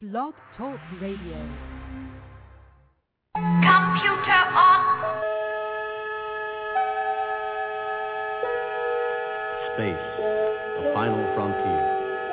Blog Talk Radio. Computer on. Space, the final frontier.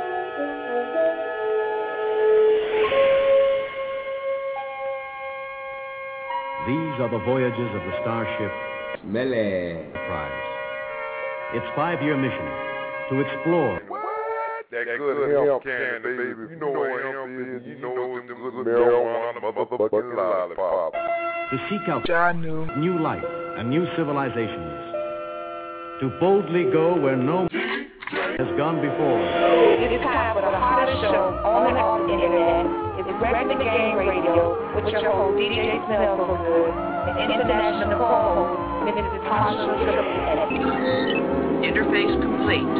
These are the voyages of the starship Enterprise. Its 5-year mission to explore. That good hemp candy, baby. You know what hemp is. You know it's them good marijuana motherfucking lollipops. To seek out new life and new civilizations. To boldly go where no has gone before. It's time for the hottest show on and off the internet. It's Wrecking the Game Radio with your host, DJ Smell So Good, and international co-host, Mrs. Tasha Triple. Interface complete.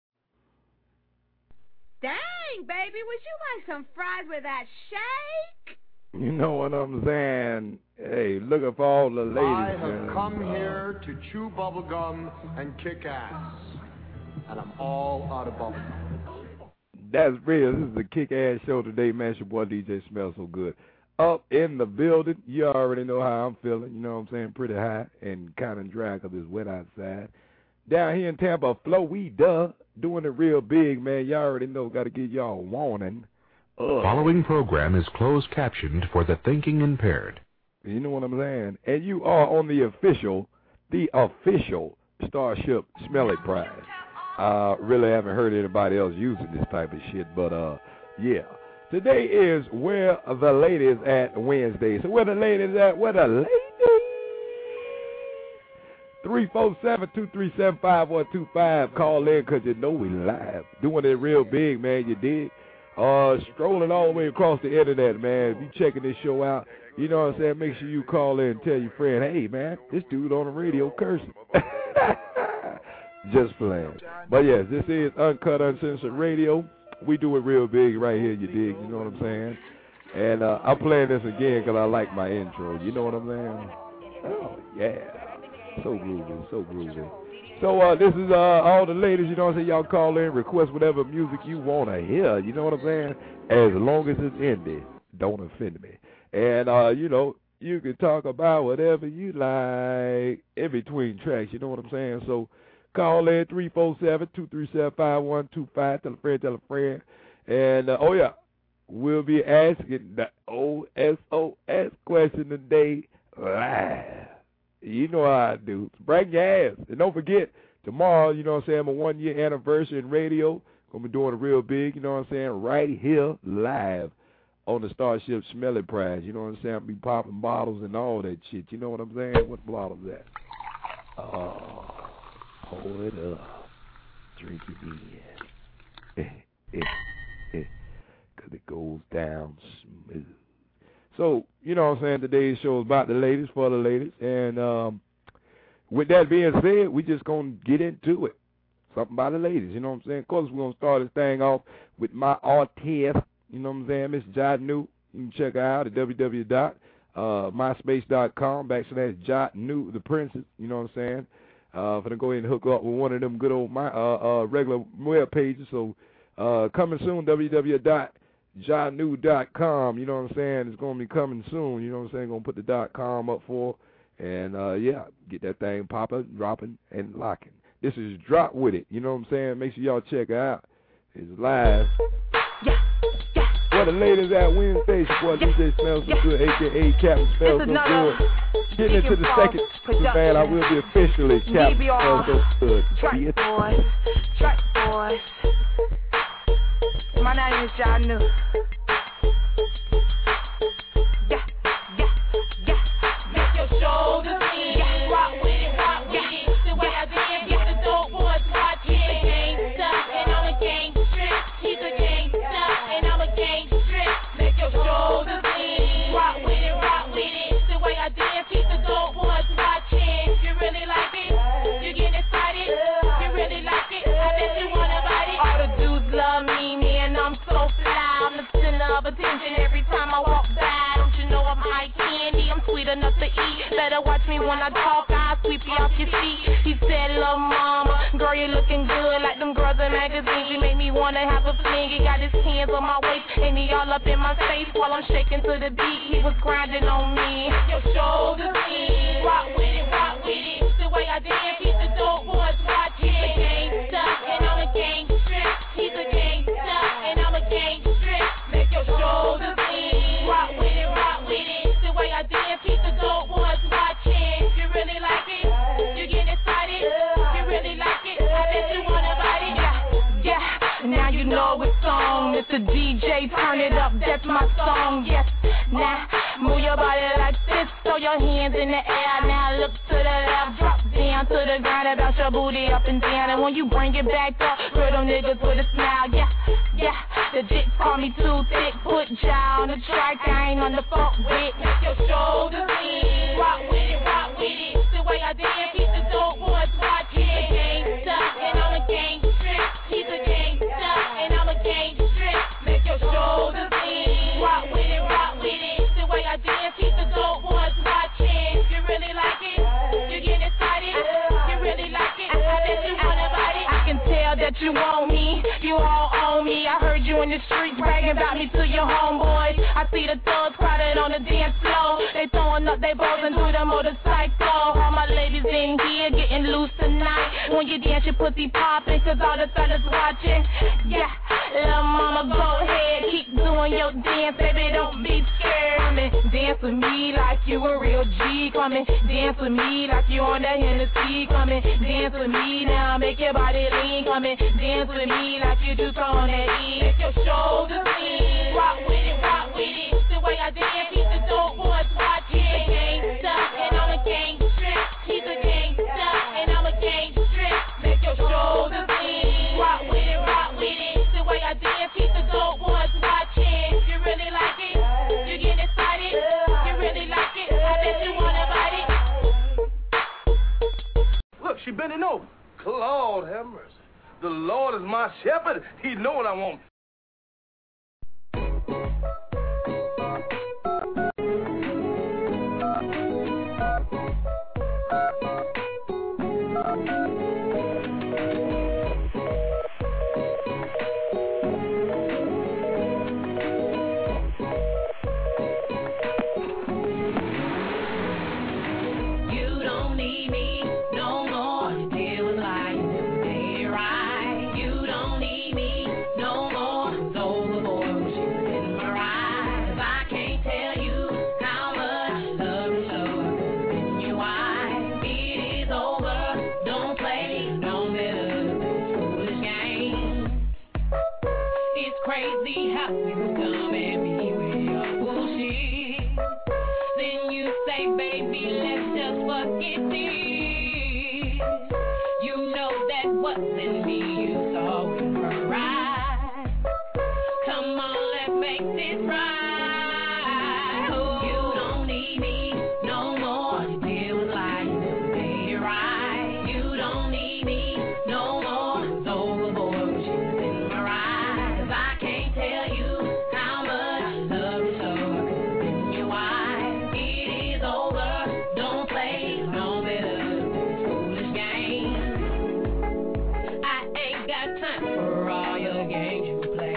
Dang, baby, would you like some fries with that shake? You know what I'm saying? Hey, looking for all the ladies. I have come here to chew bubblegum and kick ass. And I'm all out of bubblegum. That's real. This is a kick-ass show today, man. It's your boy DJ Smells So Good. Up in the building. You already know how I'm feeling. You know what I'm saying? Pretty high and kind of dry because it's wet outside. Down here in Tampa, Florida, doing it real big, man. Y'all already know. Got to give y'all a warning. Following program is closed captioned for the thinking impaired. You know what I'm saying? And you are on the official Starship Smelly Prize. Really haven't heard anybody else using this type of shit, but yeah. Today is Where the Ladies at Wednesday. So where the ladies at? Where the ladies? 347-237-5125. Call in because you know we live. Doing it real big, man, you dig? Strolling all the way across the internet, man. If you checking this show out, you know what I'm saying? Make sure you call in and tell your friend, hey, man, this dude on the radio cursing. Just playing. But yes, this is Uncut, Uncensored Radio. We do it real big right here, you dig? You know what I'm saying? And I'm playing this again because I like my intro. You know what I'm saying? Oh, yeah. So groovy, so groovy. So this is all the ladies, you know what I'm saying? Y'all call in, request whatever music you want to hear. You know what I'm saying? As long as it's indie, don't offend me. And, you know, you can talk about whatever you like in between tracks. You know what I'm saying? So call in 347-237-5125. Tell a friend. And, oh, yeah, we'll be asking the OSOS question today live. You know how I do. Bring your ass. And don't forget, tomorrow, you know what I'm saying, my 1-year anniversary in radio. Going to be doing it real big, you know what I'm saying, right here live on the Starship Smelly Prize. You know what I'm saying? I'll be popping bottles and all that shit. You know what I'm saying? What bottle is that? Oh, hold it up. Drink it in. Because it goes down smooth. So, you know what I'm saying, today's show is about the ladies, for the ladies. And with that being said, we just going to get into it. Something about the ladies, you know what I'm saying? Of course, we're going to start this thing off with my artist, you know what I'm saying, Miss Jotnu. You can check her out at www.myspace.com/Jotnu the Princess, you know what I'm saying? For to go ahead and hook up with one of them good old regular web pages. So coming soon, www.jotnu.com, you know what I'm saying? It's going to be coming soon, you know what I'm saying? Going to put the .com up for, and yeah, get that thing popping, dropping, and locking. This is Drop With It, you know what I'm saying? Make sure y'all check it out. It's live. Where the ladies at Wednesday, boy, DJ Smells So Good, a.k.a. Captain Smells So Good. Getting into the second, man, I will be officially Captain Smells So Good. Track boys. My name is Jotnu. Make your shoulders in. Rock with it. The way I did, get the dope boys watching. Gangsta, and I'm a gang strip. He's a gangsta, and I'm a gang strip. Make your shoulders in. Rock with it. The way I did, keep the dope boys watching. You really like it? You get excited? You really like it? I bet you wanna bite it. All the dudes love me, man. I'm so fly. I'm the sweet enough to eat. Better watch me when I talk, I'll sweep you off your feet. He said, little mama, girl, you looking good like them girls in magazines. You make me wanna have a fling. He got his hands on my waist and he all up in my face while I'm shaking to the beat. He was grinding on me. Your shoulders in, rock with it, rock with it. The way I dance, keep the dope boys watching. He's a gangsta and I'm a gangster. He's a gangsta and I'm a gangster. Make your shoulders in, rock with it, rock with it. The way I dance, keep the dope boys watching. You really like it? You get excited? You really like it? I bet you wanna bite it. Yeah, now you know it's on. Mr. DJ, turn it up, that's my song. Yes, now move your body like this, throw your hands in the air. Now look to the left, drop down to the ground, and bounce your booty up and down. And when you bring it back up, girl, them niggas with a smile. Yeah, the dicks call me too thick. Put jaw on the track, I ain't on the fuck with. Make your shoulders in, rock with it, rock with it. The way I dance, keep the dope boys watching. He's a gangsta and I'm a gangster. He's a gangsta and I'm a gangster. Make your shoulders in, rock with it, rock with it. The way I dance, keep the dope boys watching. You really like it? You get excited? You really like it? I bet you wanna bite it. I can tell that you want me. You all own me. I heard you in the streets bragging about me to your homeboys. I see the thugs crowded on the dance floor. They throwing up their balls into the motorcycle. All my ladies in here getting loose tonight. When you dance, your pussy popping, cause all the fellas watching. Yeah, little mama, go ahead, keep doing your dance, baby, don't be scared. Come and dance with me like you a real G. Come and dance with me like you on that Hennessy. Come and dance with me now, make your body lean. Come and dance with me like you just on that E. Make your shoulders lean, rock with it, rock with it. The way I dance, keep the dope boys watching. He's a gangsta and I'm a gangster. He's a gangsta and I'm a gangster. Make your shoulders lean, rock with it, rock with it. The way I dance, keep the dope boys watching. You really like it? You get excited? You really like it? I bet you wanna bite it. Look, she bending over. Lord have mercy. The Lord is my shepherd. He know what I want. Crazy how you come at me with your bullshit. Then you say, baby, let's just forget this. You know that what's in me you saw in her eyes. Come on, let's make this right. Oh, you don't need me no more to deal with life. You made it right. You don't need me no more. It's overboard. She was in my eyes. I can't tell you how much I love you so. I could in your wife. It is over. Don't play no better than this foolish game. I ain't got time for all your games you play.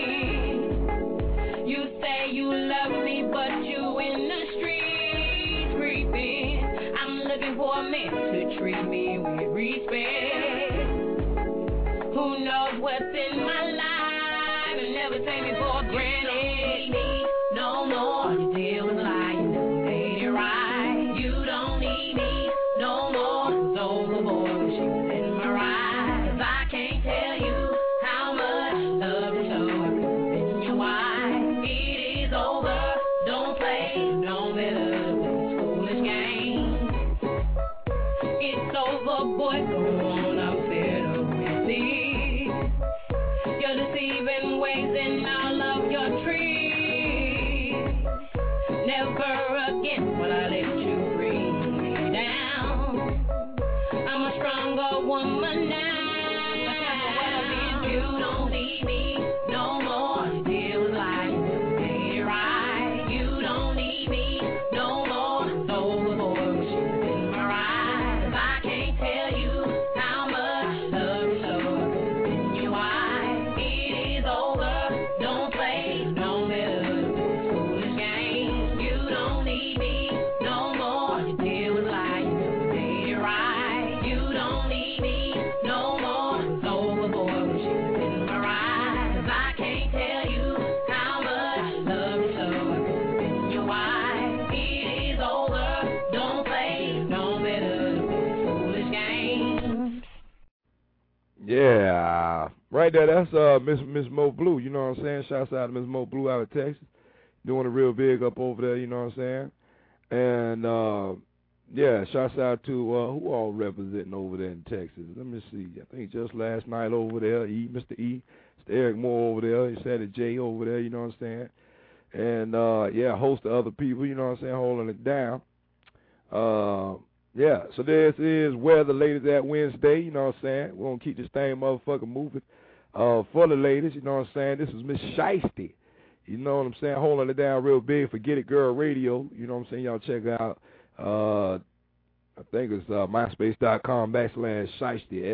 You say you love me, but you in the streets creeping. I'm looking for a man to treat me with respect. Who knows what's in my life and never take me for granted. No more to deal with lying, never made it right. You don't need me no more. It's overboard. She was in my eyes. I can't tell you how much I love you so. I could have been your wife. It is over. Don't play no better than this foolish game. It's over, boy. Go on, I'm fed up with this. Your deceiving ways and all of your tricks. Never again will I let you bring me down. I'm a stronger woman now. You don't need me no more to deal with life. You made it right. You don't need me no more. It's Right there, that's Miss Mo Blue, you know what I'm saying? Shouts out to Miss Mo Blue out of Texas. Doing a real big up over there, you know what I'm saying? And, yeah, shouts out to who all representing over there in Texas. Let me see. I think just last night over there, Mr. E, Mr. Eric Moore over there, he said it Jay over there, you know what I'm saying? And, yeah, a host of other people, you know what I'm saying, holding it down. Yeah, so this is Where the Ladies At Wednesday, you know what I'm saying? We're going to keep this thing motherfucking moving for the ladies, you know what I'm saying? This is Miss Shiesty, you know what I'm saying? Holding it down real big for Get It Girl Radio, you know what I'm saying? Y'all check out, I think it's myspace.com/Shiesty,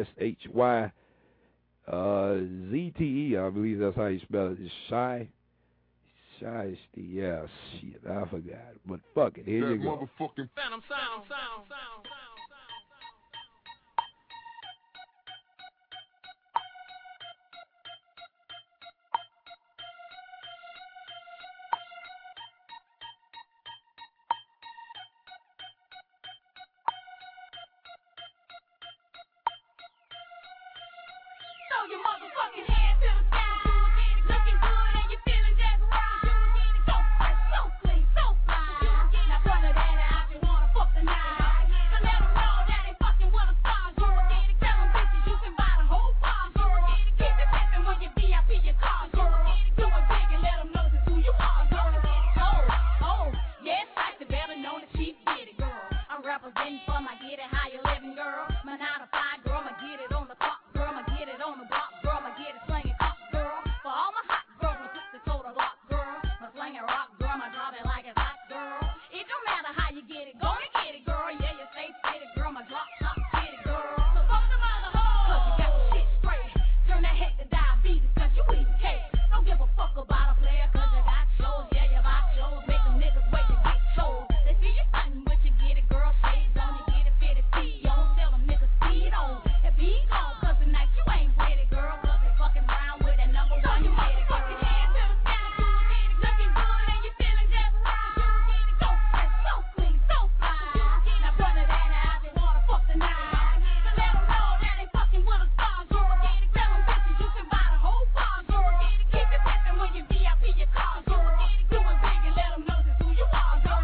SHYZTE, I believe that's how you spell it. It's Shiesty, yeah, shit, I forgot. But fuck it, here you go. Motherfucking Phantom sound. Throw your motherfucking hands to the sky. Looking good and you feeling just right. So fresh, so clean, so fly. Now front of that out, you wanna fuck the night. So let them know that they fucking with a star. Tell them bitches you can buy the whole bar. Keep it pimpin' when you VIP your car. Do it big and let them know just who you are. Oh, yes, I better know the chief get it, girl. I'm representing for my get it how you living, girl. My 9 to 5, girl, I'ma get it on the clock. Girl, I'ma get it on the block, girl, I'ma get it slinging up, girl. For all my hot girls, I'ma put the total block, girl. I'ma sling it rock, girl, I'ma drop it like it's hot, girl. It don't matter how you get it, gonna get it, girl. Yeah, you stay faded, girl, I'ma drop, get it, girl. So fuck them other hoes, cause you got the shit straight. Turn that head to diabetes, cause you eat cake. Don't give a fuck about a player, cause you got shows. Yeah, you buy shows, make them niggas wait to get told. They see you stunting with you, get it, girl, shades on, you get it fitted, feet on. Tell them niggas speed on, and be gone, cause tonight you ain't ready, girl. Cause they fucking round with that number one, you get it, girl. Put your hands to the sky, looking good and you feeling just right. So fresh, so clean, so fly. Now front of that out, they wanna fuck the night. So let them know that they fucking with a star, girl. Tell them bitches you can buy the whole bar, girl. Keep it pimpin' when you VIP your car, girl. Do it big and let them know just who you are, girl.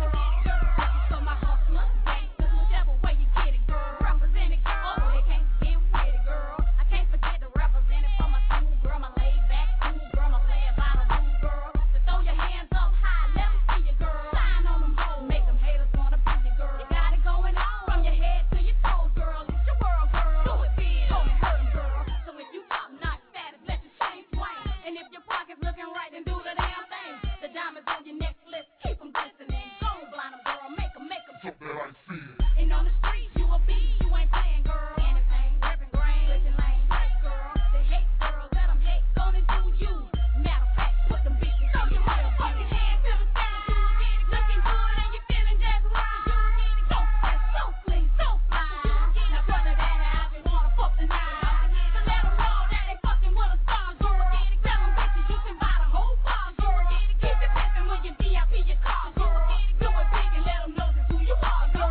So my hustlers, gangsters, whichever way you get it, girl. Represent it, girl. Oh, they can't get with it, girl. I can't forget to represent it for my school, girl. My laid back cool, girl. My play it by the rule, girl. So throw your hands up high, let them see you, girl. Shine on them hoes, make them haters wanna be you, girl. You got it going on from your head to your toes, girl. It's your world, girl. Do it big, don't hurt 'em, girl. So if you top notch status, let your chain swing. And if your pocket's looking right, then do the damn thing. The diamonds on your necklace, keep 'em glistening. Don't blind 'em, girl. Make 'em fuck that I feel. and on the streets, you a beat, you ain't playing, girl. Anything, ripping grain, switching lanes, hey, girl. They hate girls, let them hate, gonna do you. Matter of fact, put them bitches on your motherfucking hands to the sky. Looking good and you feeling just right. So fresh, so clean, so fly. Now front of that out, they wanna fuck the night. So let them know that they fucking with a star, girl. Tell them bitches you can buy the whole bar, girl. Keep it pimpin' when you VIP your car, girl. Do it big and let them know just who you are, girl.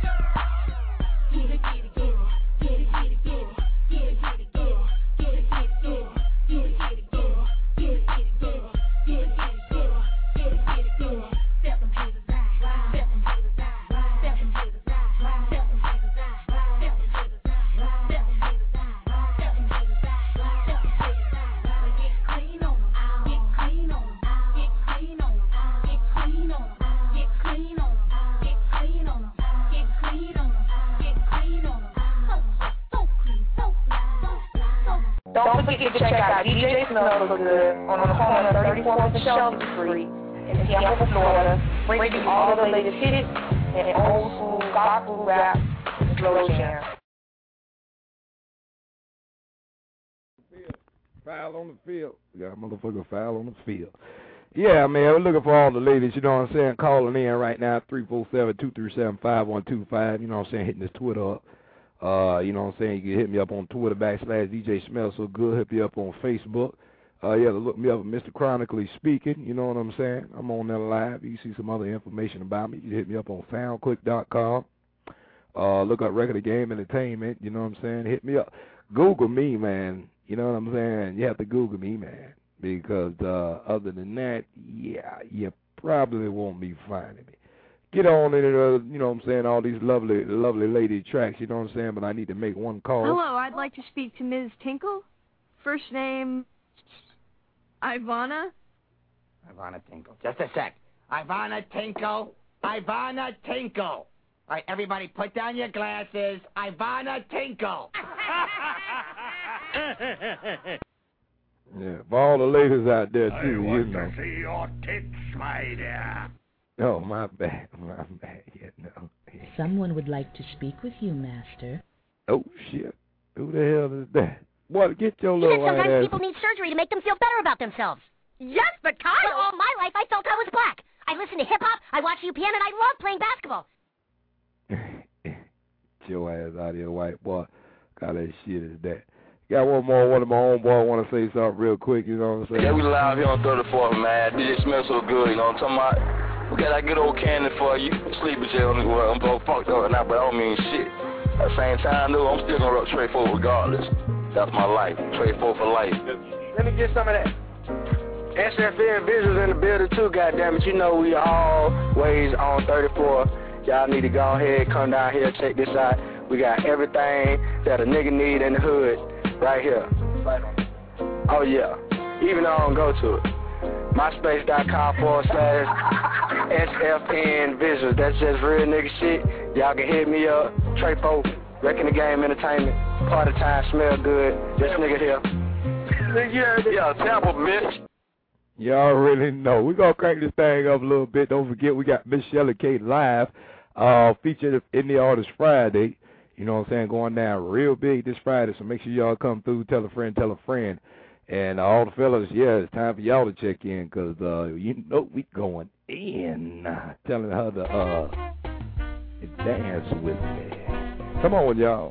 Get it, get it, get it. Get it, get it, get it. Get it, get it, get it. Get it, get it, get it. Get it, get it, get it. Get it, get it, get it. Get it, get it, get it. Get it, get it, get it. Step them haters out. Step them haters out. Step them haters out. Step them haters out. Step them haters out. Step them haters out. Step them haters out. Step them haters out. Get clean on them. Get clean on them. Get clean on them. Get clean on them. Get clean on them. Get clean on them. Get clean on them. Get clean on them. So clean, so fly, so fly, so fly. Don't forget to check out DJ Smell So Good on the corner of 34th and Shelton Street in Tampa, Florida, bringing you all the latest hits and old school gospel rap and slow jam. Foul on the field. We got a motherfucker foul on the field. Yeah, man, we're looking for all the ladies, you know what I'm saying, calling in right now, 347-237-5125, you know what I'm saying, hitting this Twitter up. You know what I'm saying, you can hit me up on Twitter, /DJ Smell So Good, hit me up on Facebook. Yeah, look me up at Mr. Chronically Speaking, you know what I'm saying, I'm on there live. You can see some other information about me. You can hit me up on soundclick.com. Look up Record of Game Entertainment, you know what I'm saying, hit me up. Google me, man. You know what I'm saying? You have to Google me, man, because other than that, yeah, you probably won't be finding me. Get on in it, you know what I'm saying, all these lovely lady tracks, you know what I'm saying, but I need to make one call. Hello, I'd like to speak to Ms. Tinkle. First name, Ivana. Ivana Tinkle. Just a sec. Ivana Tinkle. Ivana Tinkle. All right, everybody, put down your glasses. Ivana Tinkle. Yeah, for all the ladies out there, too, I want you know. to see your tits, my dear. Oh, my bad, you know. Someone would like to speak with you, Master. Oh, shit. Who the hell is that? Boy, get your little white ass. Sometimes people need surgery to make them feel better about themselves. Yes, but Kyle... Well, all my life I felt I was black. I listened to hip-hop, I watched UPN, and I loved playing basketball. Get your ass out of here, white boy. God, that shit is that. Got one of my own boy want to say something real quick, you know what I'm saying? Yeah, we live here on 34th, man. DJ smells so good, you know what I'm talking about? We got that good old candy for you. Sleepy jail, well, I'm both fucked up right now, but I don't mean shit. At the same time, though, I'm still gonna rock Trey 4 regardless. That's my life. Trey 4 for life. Let me get some of that. SFN Visuals in the building too, goddammit. You know we always on 34. Y'all need to go ahead, come down here, check this out. We got everything that a nigga need in the hood right here. Oh yeah. Even though I don't go to it. MySpace.com/SFN Visuals. That's just real nigga shit. Y'all can hit me up. Trey 4, Wrecking the Game Entertainment. Party time, smell good. This nigga here. Yeah, Tampa, bitch. Y'all really know. We're going to crank this thing up a little bit. Don't forget, we got Miss Shelly K live, featured in the Artist Friday. You know what I'm saying? Going down real big this Friday, so make sure y'all come through. Tell a friend, tell a friend. And all the fellas, yeah, it's time for y'all to check in because, you know, we going in. Telling her to dance with me. Come on, y'all.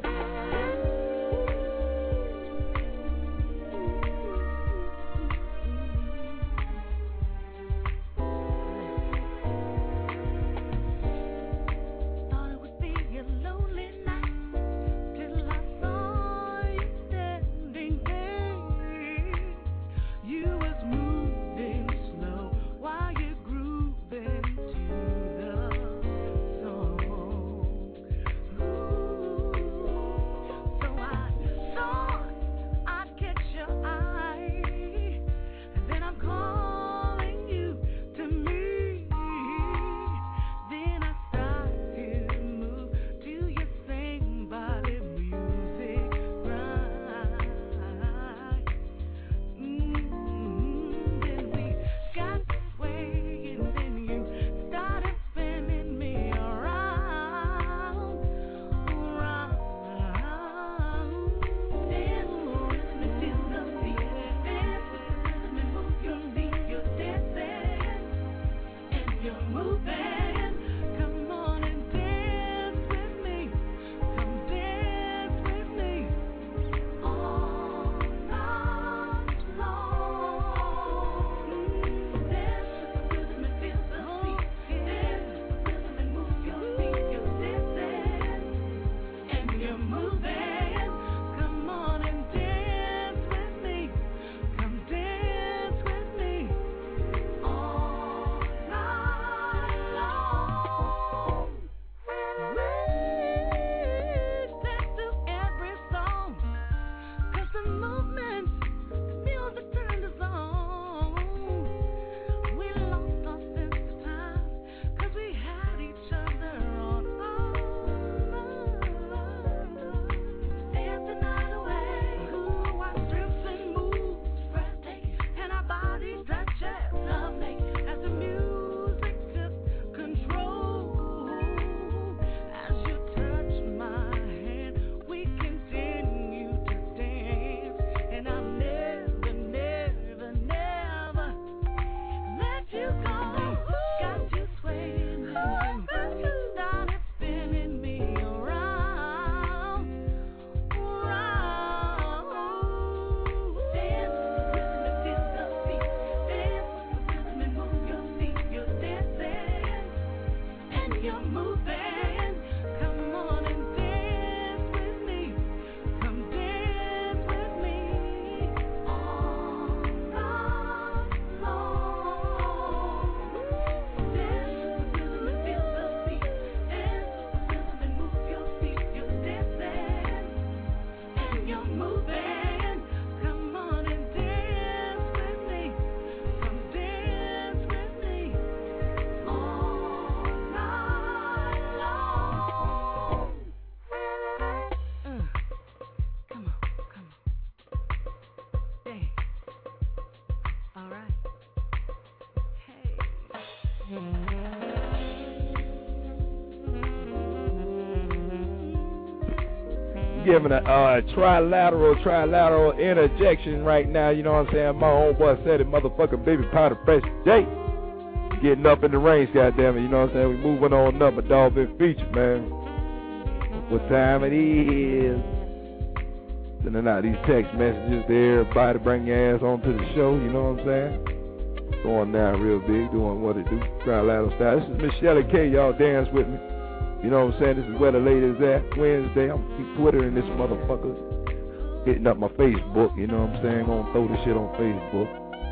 Giving a trilateral interjection right now, you know what I'm saying? My homeboy said it, motherfucking baby powder fresh J. Getting up in the range, goddammit, you know what I'm saying? We moving on up, a dog been featured, man. What time it is? Sending out these text messages to everybody, bring your ass onto the show, you know what I'm saying? Going down real big, doing what it do, trilateral style. This is Miss Shelly K, y'all dance with me. You know what I'm saying? This is where the ladies at. Wednesday, I'm keep Twittering this motherfucker. Hitting up my Facebook, you know what I'm saying? Gonna throw this shit on Facebook.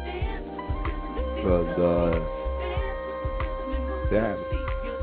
Cause, damn it.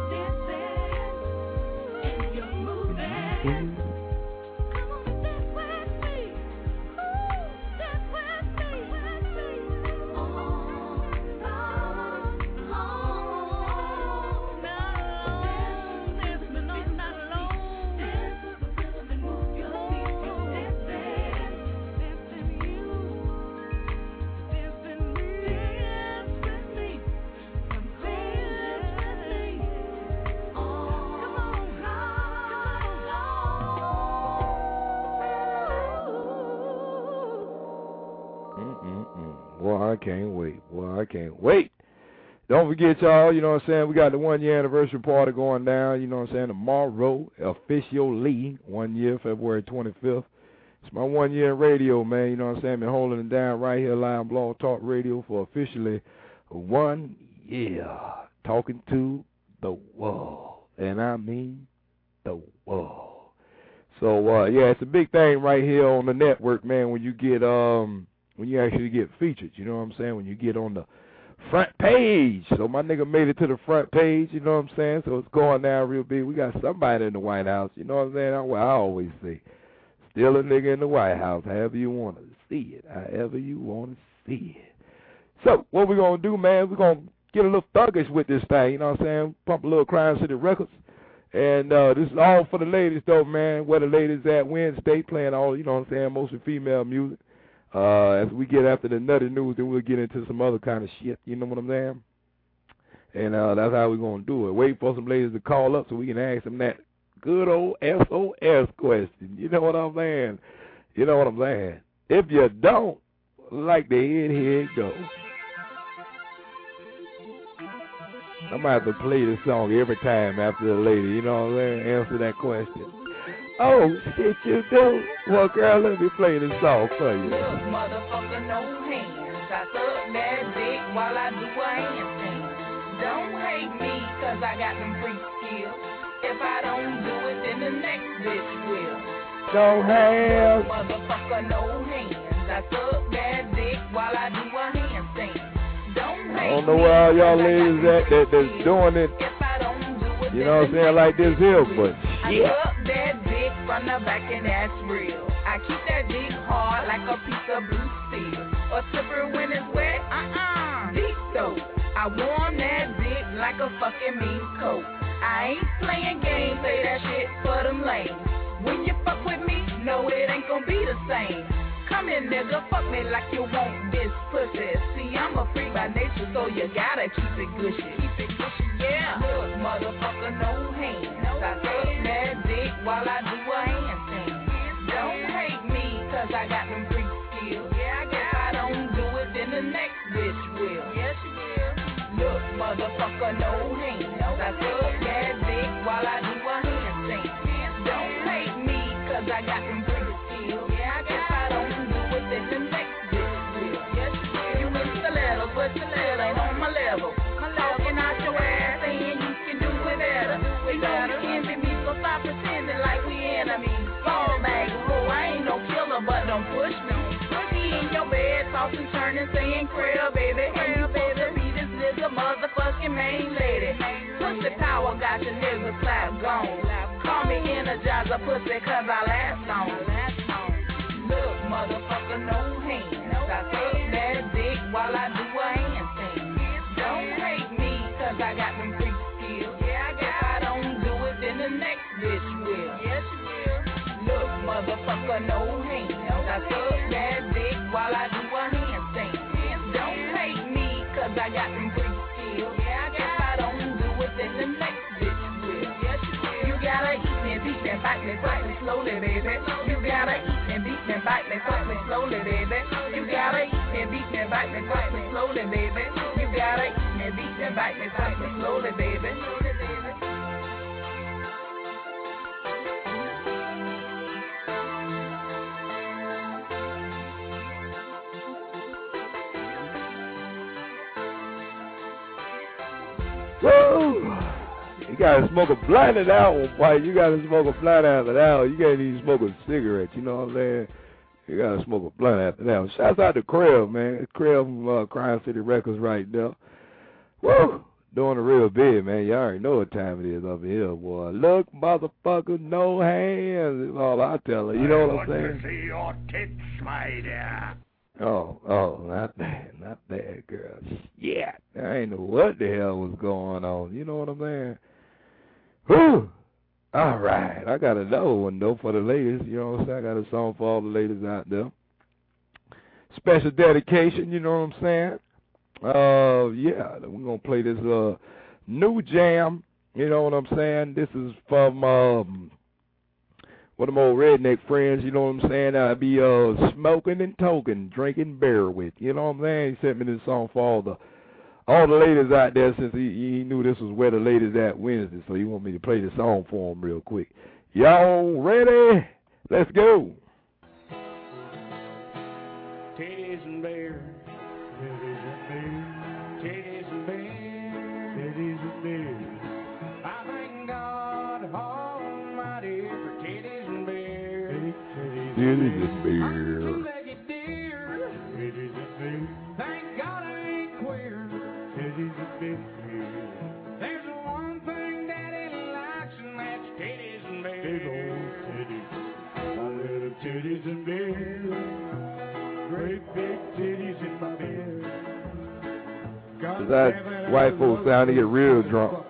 Boy, I can't wait. Don't forget, y'all, you know what I'm saying, we got the 1 year anniversary party going down, you know what I'm saying, tomorrow, officially, 1 year, February 25th. It's my 1 year in radio, man, you know what I'm saying, been holding it down right here, live Blog Talk Radio for officially 1 year, talking to the world, and I mean the world. So, yeah, it's a big thing right here on the network, man, when you get, when you actually get featured, you know what I'm saying, when you get on the front page. So my nigga made it to the front page, you know what I'm saying, so it's going down real big. We got somebody in the White House, you know what I'm saying, I always say, still a nigga in the White House, however you want to see it, however you want to see it. So what we going to do, man, we're going to get a little thuggish with this thing, you know what I'm saying, pump a little Crime City Records. And this is all for the ladies, though, man, where the ladies at Wednesday, playing all, you know what I'm saying, mostly female music. As we get after the nutty news, then we'll get into some other kind of shit, you know what I'm saying? And that's how we're going to do it. Wait for some ladies to call up so we can ask them that good old SOS question. You know what I'm saying? You know what I'm saying? If you don't like the head, here it goes. I might have to play this song every time after the lady, you know what I'm saying? Answer that question. Oh, shit, you do? Well, girl, let me play this song for you. Look, motherfucker, no hands. I suck that dick while I do a handstand. Don't hate me, cause I got them freak skills. If I don't do it, then the next bitch will. No hands. Motherfucker, no hands. I suck that dick while I do a handstand. Don't hate me. I don't know where all y'all ladies at that's doing it. If I don't do it, you know what I'm saying, like this here, but shit. I suck that dick from the back and that's real. I keep that dick hard like a piece of blue steel. Or slippery when it's wet, deep though. I warm that dick like a fucking mean coat. I ain't playing games, say that shit for them lanes. When you fuck with me, no it ain't gonna be the same. Come in, nigga, fuck me like you want this pussy. See, I'm a freak by nature, so you gotta keep it gushy. Keep it gushy, yeah. Look, motherfucker, no hands. I suck that dick while I do a handstand. Don't hate me, cause I got them freak skills. Yeah, if I don't do it, then the next bitch will. Yes, you will. Look, motherfucker, no hands. I suck that dick while I do a handstand. Don't hate me, cause I got them freak skills. Yeah, if I don't do it, then the next bitch will. Yes, you will. You in stilettos, but your still ain't on my level. Talking out your ass, saying you can do it better. We know you envy me, so stop pretending like we enemies. Fall back, oh, I ain't no killer, but don't push me. Me in your bed, tossing, turning, saying krill, baby. And you supposed to be this nigga motherfucking main lady. Pussy power got your nigga slap gone. Call me Energizer pussy, cause I last on. Look, motherfucker, no hands. I suck that dick while I do a handstand. Don't hate me, cause I got them freak skills. Yeah, if I don't do it, then the next bitch will. Yes, you will. Look, motherfucker, no hands. I suck that dick while I do a handstand. Don't hate me, cause I got them freak skills. Yeah, if I me, bite me slowly, baby. You gotta eat me, beat me, bite me slowly, baby. You gotta eat me, beat me, bite me slowly, baby. You gotta eat me, beat me, bite me slowly, baby. Woo! You gotta smoke a blunt at that one, boy. You gotta smoke a blunt after that one. You can't even smoke a cigarette, you know what I'm saying? You gotta smoke a blunt after that one. Shouts out to Krell, man. Krell from Crime City Records right there. Woo! Doing it real big, man. You already know what time it is over here, boy. Look, motherfucker, no hands is all I tell her. You know what I'm saying? I want to see your tits, my dear. Oh, not that, girl. Shit. I ain't know what the hell was going on. You know what I'm saying? Whew. All right. I got another one, though, for the ladies. You know what I'm saying? I got a song for all the ladies out there. Special dedication, you know what I'm saying? Yeah, we're going to play this new jam. You know what I'm saying? This is from one of my old redneck friends, you know what I'm saying? I be smoking and toking, drinking beer with. You know what I'm saying? He sent me this song for all the ladies out there since he knew this was where the ladies at Wednesday, so he want me to play the song for him real quick. Y'all ready? Let's go. Titties and beer. Titties and beer. Titties and beer. Titties and beer. I thank God Almighty for titties and beer. Titties and beer. Titties and beer. Thank God I ain't queer. Titties and beer. There's one thing Daddy likes, and that's titties and beer. Big old titties. My little titties and beer. Great big titties in my beer. That white folks sound to get real drunk.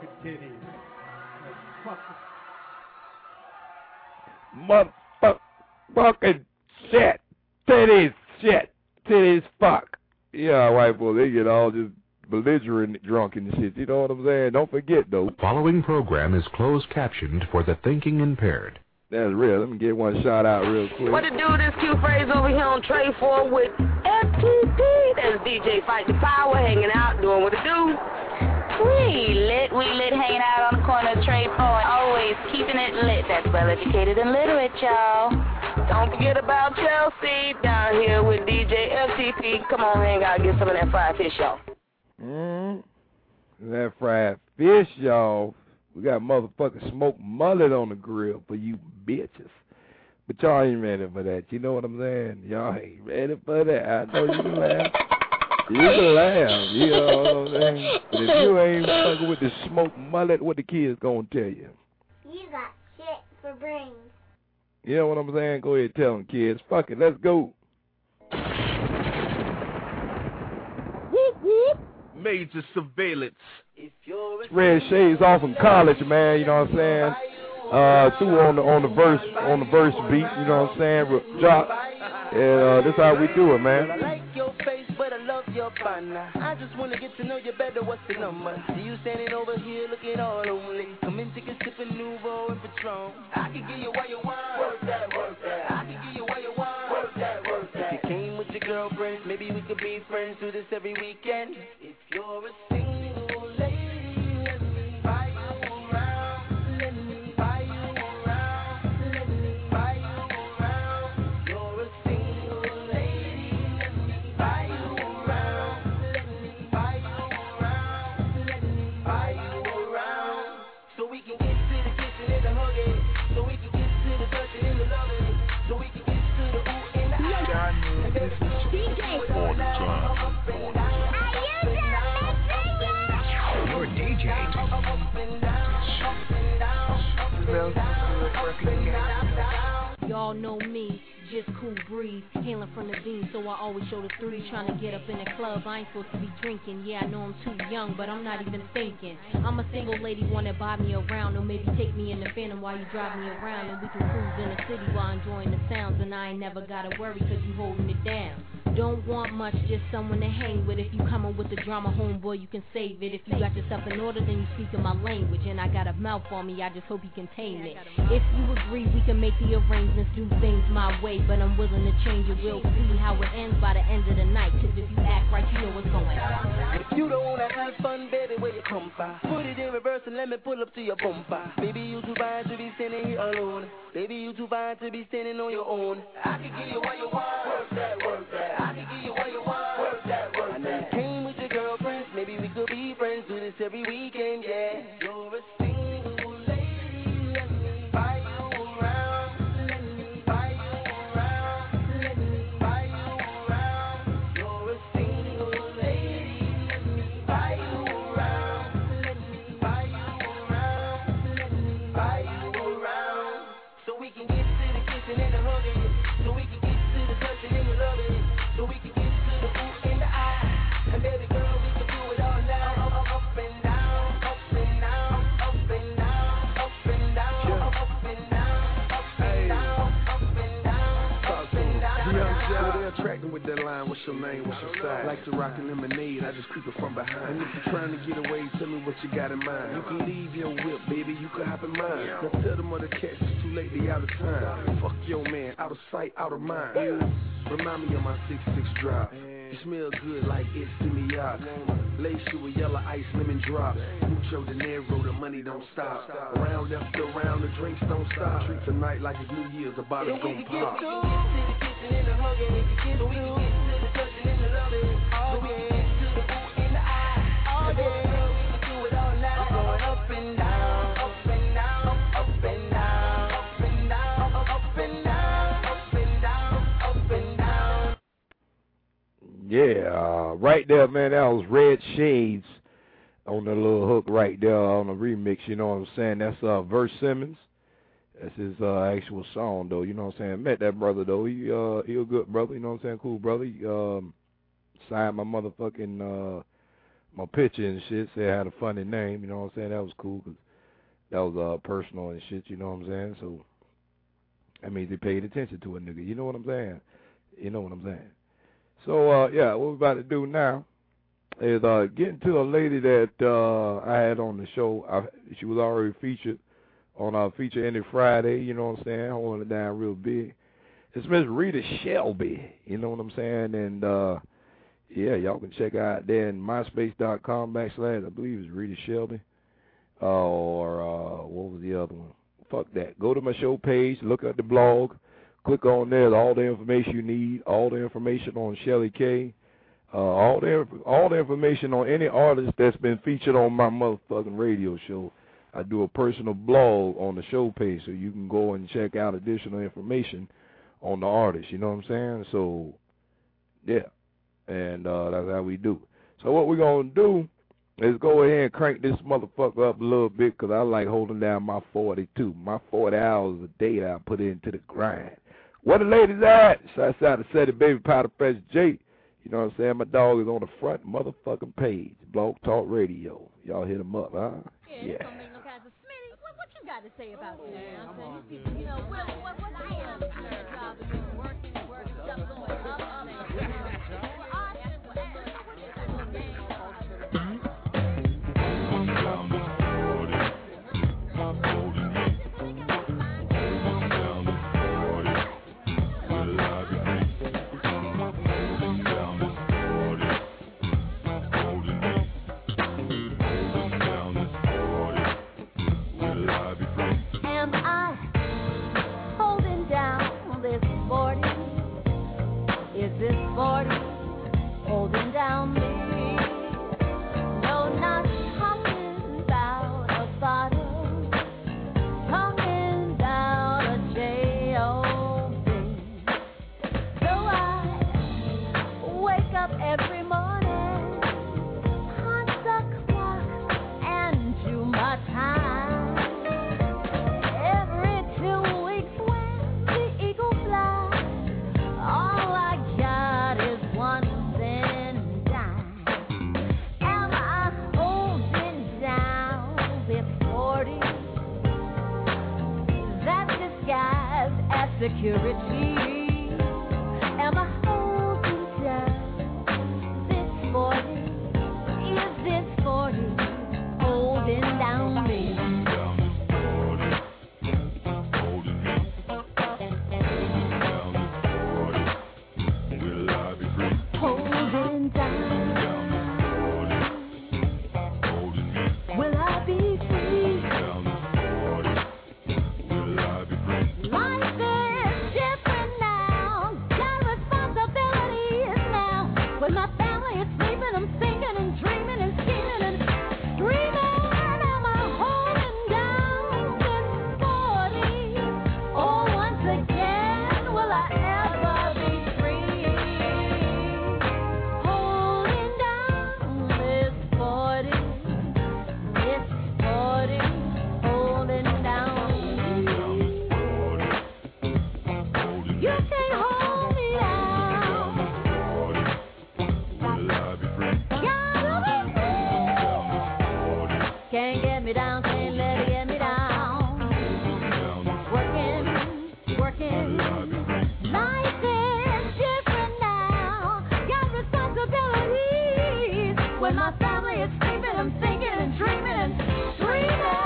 Motherfucking shit. Titties fuck. Yeah, white folks, they get all just belligerent drunk and shit. You know what I'm saying? Don't forget, though. The following program is closed captioned for the thinking impaired. That's real. Let me get one shout out real quick. What to do this Q phrase over here on Trey 4 with FTP. That's DJ Fight the Power, hanging out, doing what to do. We lit, hanging out on the corner of Trey 4, always keeping it lit. That's well educated and literate, y'all. Don't forget about Chelsea down here with DJ FTP. Come on, hang out, get some of that fried fish, y'all. That fried fish, y'all. We got motherfucking smoked mullet on the grill for you bitches. But y'all ain't ready for that. You know what I'm saying? Y'all ain't ready for that. I know you can laugh. You can laugh. You know what I'm saying? But if you ain't fucking with the smoked mullet, what the kids gonna tell you? You got shit for brains. You know what I'm saying? Go ahead and tell them, kids. Fuck it. Let's go. Whoop, whoop. Major surveillance. Red Shades off in college, man, you know what I'm saying? Through on the verse beat, you know what I'm saying? Drop. And this how we do it, man. I like your face, but I love your partner. I just wanna get to know you better. What's the number? See you standing over here looking all lonely. Come in, take a sip of Nouveau and Patron. I can give you what you want. Work that, work that. I can give you what you want. Work that, work that. If you came with your girlfriends, maybe we could be friends. Do this every weekend. If you're a single lady, let me buy you around. Let me buy you around. Let me buy you around. You're a single lady, let me buy you around. Let me buy you around. Let me buy you around. So we can get to the kissing and the hugging. So we can get to the touching and the loving. So we can get to the ooh and the ah. DJ all the time. Your DJ. Y'all know me, just cool breeze, hailing from the beam, so I always show the three, trying to get up in the club. I ain't supposed to be drinking, yeah, I know I'm too young, but I'm not even thinking. I'm a single lady, wanna buy me around, or maybe take me in the Phantom while you drive me around, and we can cruise in the city while enjoying the sounds, and I ain't never gotta worry, cause you holding it down. Don't want much, just someone to hang with. If you coming with the drama, homeboy, you can save it. If you got yourself in order, then you speaking my language. And I got a mouth on me, I just hope you can tame it. If you agree, we can make the arrangements, do things my way. But I'm willing to change it, we'll see how it ends by the end of the night. Cause if you act right, you know what's going on. If you don't wanna have fun, baby, where you come from? Put it in reverse and let me pull up to your bumper. Baby, you too fine to be standing here alone. Baby, you too fine to be standing on your own. I can give you what you want. Work that, work that. I can give you what you want. Work that, work that. I know you came with your girlfriends. Maybe we could be friends. Do this every weekend, yeah. You're a single lady. Let me buy you around. Let me buy you around. Let me buy you around. You're a single lady. Let me buy you around. Let me buy you around. Let me buy you around. So we can get to the kissing and the hugging. So we can get to the touching and the loving. So we can get to the ooh in the eye. And baby girl, we can do it all night. Up and down, up and down, up and down, up and down, up and down, up and down, up and down, up and down. Young they're attracting with that line. What's your name? What's your size? Like to rock a lemonade, I just creep it from behind. And if you're trying to get away, tell me what you got in mind. You can leave your whip, baby, you can hop in mine. Now tell them other cats it's too late, they out of time. Fuck your man, out of sight, out of mind. Remind me of my 6'6" drive. You smell good like it's Simiac. Lace you with yellow ice, lemon drops. Mucho dinero, the money don't stop. Around after round, the drinks don't stop. Treat tonight like it's New Year's, the bottles gon' pop. So we can get to the kissing and the hugging. We can get to the touching and the loving. So we can get to the ooh in the eye. And baby girl, we can do it all night. We're going up and down, up and down, up and down, up and down, up and down, up and down, up and down. Yeah, right there, man, that was Red Shades on the little hook right there on the remix, you know what I'm saying? That's Verse Simmons. That's his actual song, though, you know what I'm saying? Met that brother, though. He a good brother, you know what I'm saying? Cool brother. He signed my motherfucking, my picture and shit, said I had a funny name, you know what I'm saying? That was cool, because that was personal and shit, you know what I'm saying? So, that means he paid attention to a nigga, you know what I'm saying? You know what I'm saying? So, yeah, what we're about to do now is getting to a lady that I had on the show. She was already featured on our Feature Any Friday, you know what I'm saying, holding it down real big. It's Miss Rita Shelby, you know what I'm saying, and, yeah, y'all can check her out there in myspace.com/ I believe it's Rita Shelby, or what was the other one? Fuck that. Go to my show page, look at the blog, click on there, all the information you need, all the information on Shelly K, all the information on any artist that's been featured on my motherfucking radio show. I do a personal blog on the show page, so you can go and check out additional information on the artist, you know what I'm saying? So, yeah, and that's how we do. So what we're going to do is go ahead and crank this motherfucker up a little bit, because I like holding down my 42, my 40 hours a day that I put into the grind. Where the ladies at? Shouts out to Ceddy Baby Powder Fresh J. You know what I'm saying? My dog is on the front motherfucking page, Blog Talk Radio. Y'all hit him up, huh? Yeah. Smitty, what you got to say about that? You know, what's the job of you working, stuff going up, Am I holding down this 40? Is this 40 holding down me? No, not talking about a bottle, talking about a J.O.B. So I wake up every morning, punch the clock, and do my time. Security, am I holding Can't get me down, can't let it get me down. Working. Life is different now. Got responsibilities. When my family is sleeping, I'm thinking and dreaming and screaming.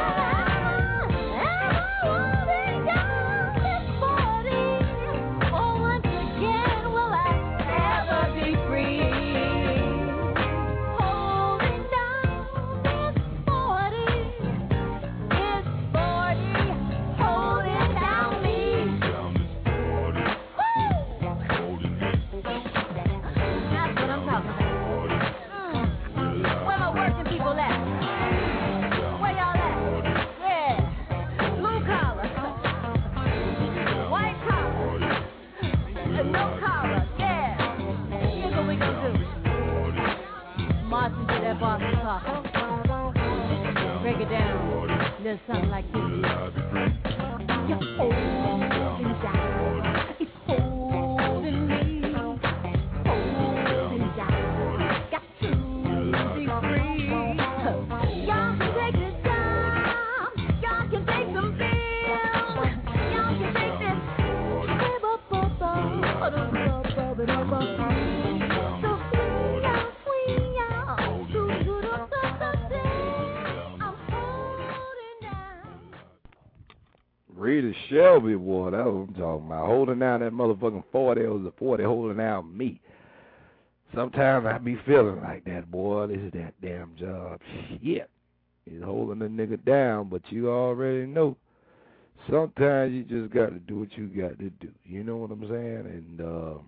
Break it down. There's something like this. You're holding down. It's holding me. Holding down. Got to be free. Y'all can take this time. Y'all can take some bills. Y'all can take this. Rita Shelby, boy, that's what I'm talking about. Holding down that motherfucking 40, it was a 40 holding down me. Sometimes I be feeling like that, boy. This is that damn job. Shit. He's holding the nigga down, but you already know. Sometimes you just got to do what you got to do. You know what I'm saying? And,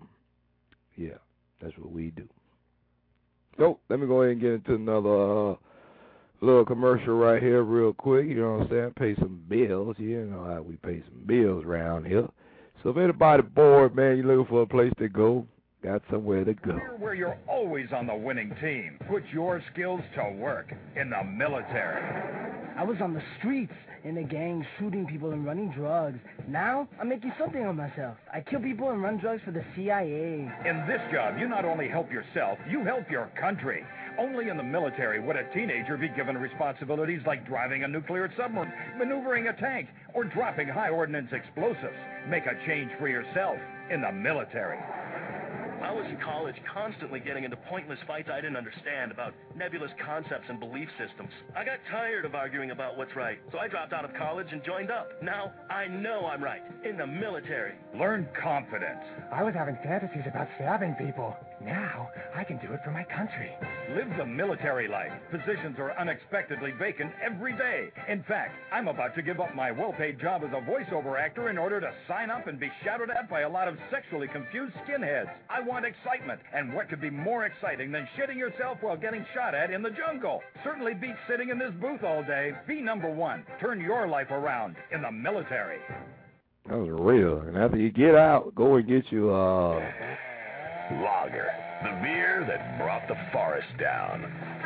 yeah, that's what we do. So, let me go ahead and get into another little commercial right here real quick. You know what I'm saying? Pay some bills. You know how we pay some bills around here. So if anybody bored, man, you're looking for a place to go, got somewhere to go. Where you're always on the winning team. Put your skills to work in the military. I was on the streets, in a gang, shooting people and running drugs. Now, I'm making something of myself. I kill people and run drugs for the CIA. In this job, you not only help yourself, you help your country. Only in the military would a teenager be given responsibilities like driving a nuclear submarine, maneuvering a tank, or dropping high-ordnance explosives. Make a change for yourself in the military. I was in college constantly getting into pointless fights I didn't understand about nebulous concepts and belief systems. I got tired of arguing about what's right, so I dropped out of college and joined up. Now, I know I'm right, in the military. Learn confidence. I was having fantasies about stabbing people. Now, I can do it for my country. Live the military life. Positions are unexpectedly vacant every day. In fact, I'm about to give up my well-paid job as a voiceover actor in order to sign up and be shouted at by a lot of sexually confused skinheads. I want excitement, and what could be more exciting than shitting yourself while getting shot at in the jungle? Certainly beats sitting in this booth all day. Be number one. Turn your life around in the military. That was real. And after you get out, go and get you Lager, the beer that brought the forest down.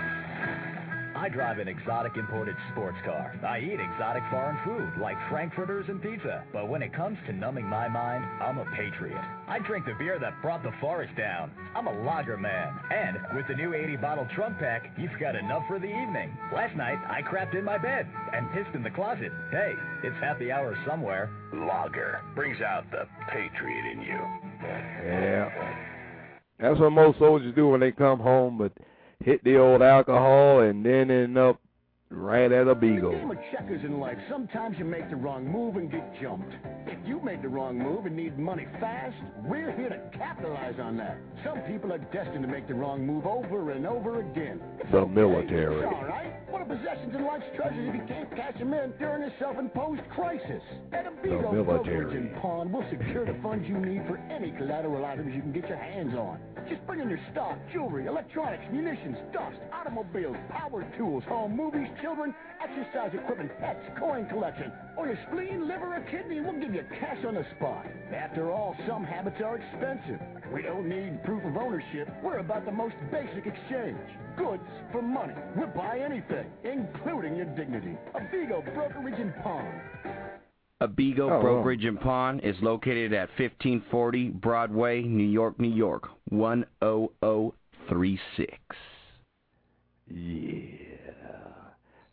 I drive an exotic imported sports car. I eat exotic foreign food like frankfurters and pizza. But when it comes to numbing my mind, I'm a patriot. I drink the beer that brought the forest down. I'm a lager man. And with the new 80-bottle Trump pack, you've got enough for the evening. Last night, I crapped in my bed and pissed in the closet. Hey, it's happy hour somewhere. Lager brings out the patriot in you. Yeah. That's what most soldiers do when they come home, but hit the old alcohol and then end up right at a beagle. In the game of checkers in life, sometimes you make the wrong move and get jumped. If you made the wrong move and need money fast, we're here to capitalize on that. Some people are destined to make the wrong move over and over again. The military. It's all right. What are possessions and life's treasures if you can't cash them in during a self-imposed crisis? At Abigo Brokerage and Pawn, we'll secure the funds you need for any collateral items you can get your hands on. Just bring in your stock, jewelry, electronics, munitions, dust, automobiles, power tools, home movies, children, exercise equipment, pets, coin collection, or your spleen, liver, or kidney, we'll give you cash on the spot. After all, some habits are expensive. We don't need proof of ownership. We're about the most basic exchange. Goods for money. We'll buy anything, including your dignity. Abigo Brokerage and Pawn. Abigo Brokerage and Pawn is located at 1540 Broadway, New York, New York, 10036. Yeah.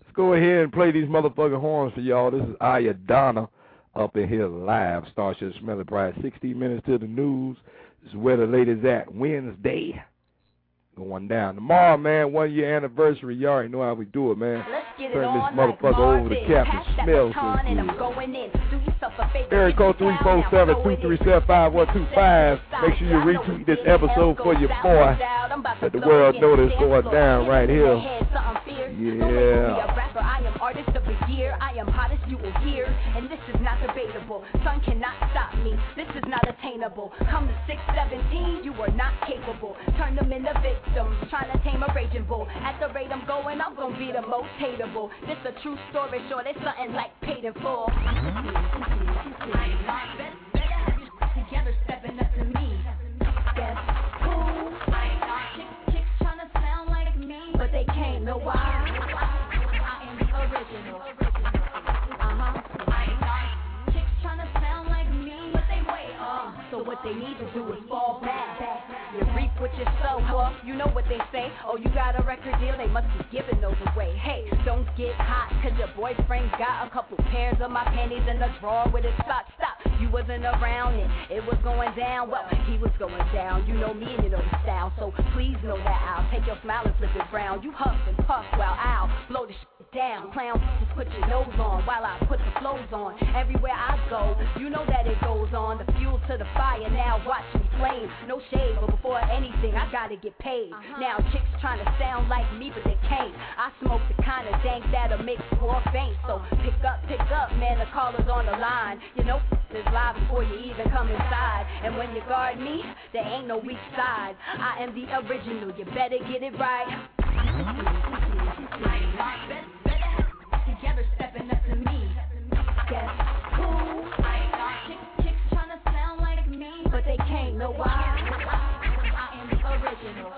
Let's go ahead and play these motherfucking horns for y'all. This is Ayadonna up in here live. Starship Smelly Pride. 16 minutes to the news. This is where the ladies at. Wednesday. Going down. Tomorrow, man, 1 year anniversary. You already know how we do it, man. Turn this motherfucker over to Captain Smell so good. Area code 347-237-5125. Make sure you retweet this episode for your boy. Let the world know this going down right here. Yeah. I am artist of the year. I am hottest you will hear. And this is not debatable. Sun cannot stop me. This is not attainable. Come to 617, you are not capable. Turn them into victims. Trying to tame a raging bull. At the rate I'm going to be the most hateable. This a true story, sure, there's something like paid in full. Together stepping up to me. Guess who? Chicks trying to sound like me, but they can't know why. I am the original. Chicks trying to sound like me, but they way off. So what they need to do is fall back. You reap what you sow, huh? You know what they say. Oh, you got a record deal, they must be giving those away. Hey, don't get hot, cause your boyfriend got a couple pairs of my panties in the drawer with his socks. Stop, you wasn't around and it was going down. Well, he was going down. You know me and you know the style. So please know that I'll take your smile and flip it brown. You huff and puff while I'll blow the shit down. Clown, just put your nose on while I put the flows on. Everywhere I go, you know that it goes on. The fuel to the fire, now watch me flame. No shade, but before anything, I gotta get paid. Now chicks trying to sound like me, but they can't. I smoke the kind of dank that'll make poor faint. So pick up, man, the caller's on the line. You know is live before you even come inside. And when you guard me, there ain't no weak side. I am the original, you better get it right. Together stepping up to me. Guess who? Chicks trying to sound like me, but they can't know why. I am the original.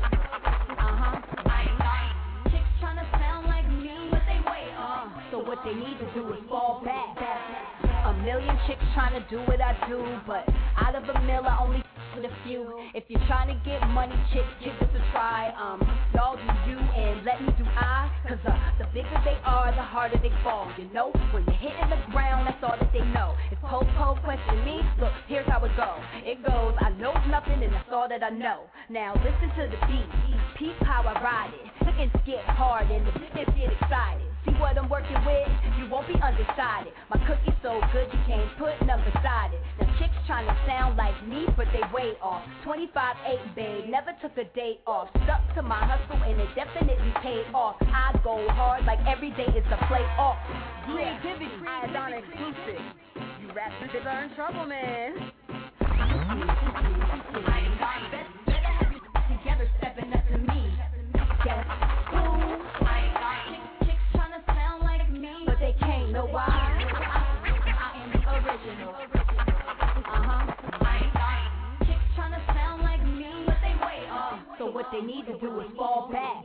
Chicks trying to sound like me, but they way off. So what they need to do is fall back. A million chicks trying to do what I do, but out of a mill I only with a few. If you're trying to get money, chicks, give it a try. Y'all do you and let me do I. Cause the bigger they are, the harder they fall. You know, when you're hitting the ground, that's all that they know. If Popo question me, look, here's how it goes. It goes, I know nothing and that's all that I know. Now listen to the beat, peep how I ride it. It's get hard and the bitches get excited. See what I'm working with? You won't be undecided. My cookie's so good you can't put none beside it. Now chicks trying to sound like me, but they way off. 25-8, babe, never took a day off. Stuck to my hustle and it definitely paid off. I go hard like every day is a play off. Creativity is on exclusive. You rap bitches are in trouble, man. Together stepping up to me. Guess who? Chicks trying to sound like me, but they can't know why. I am the original. Chicks trying to sound like me, but they way off. So what they need to do is fall back.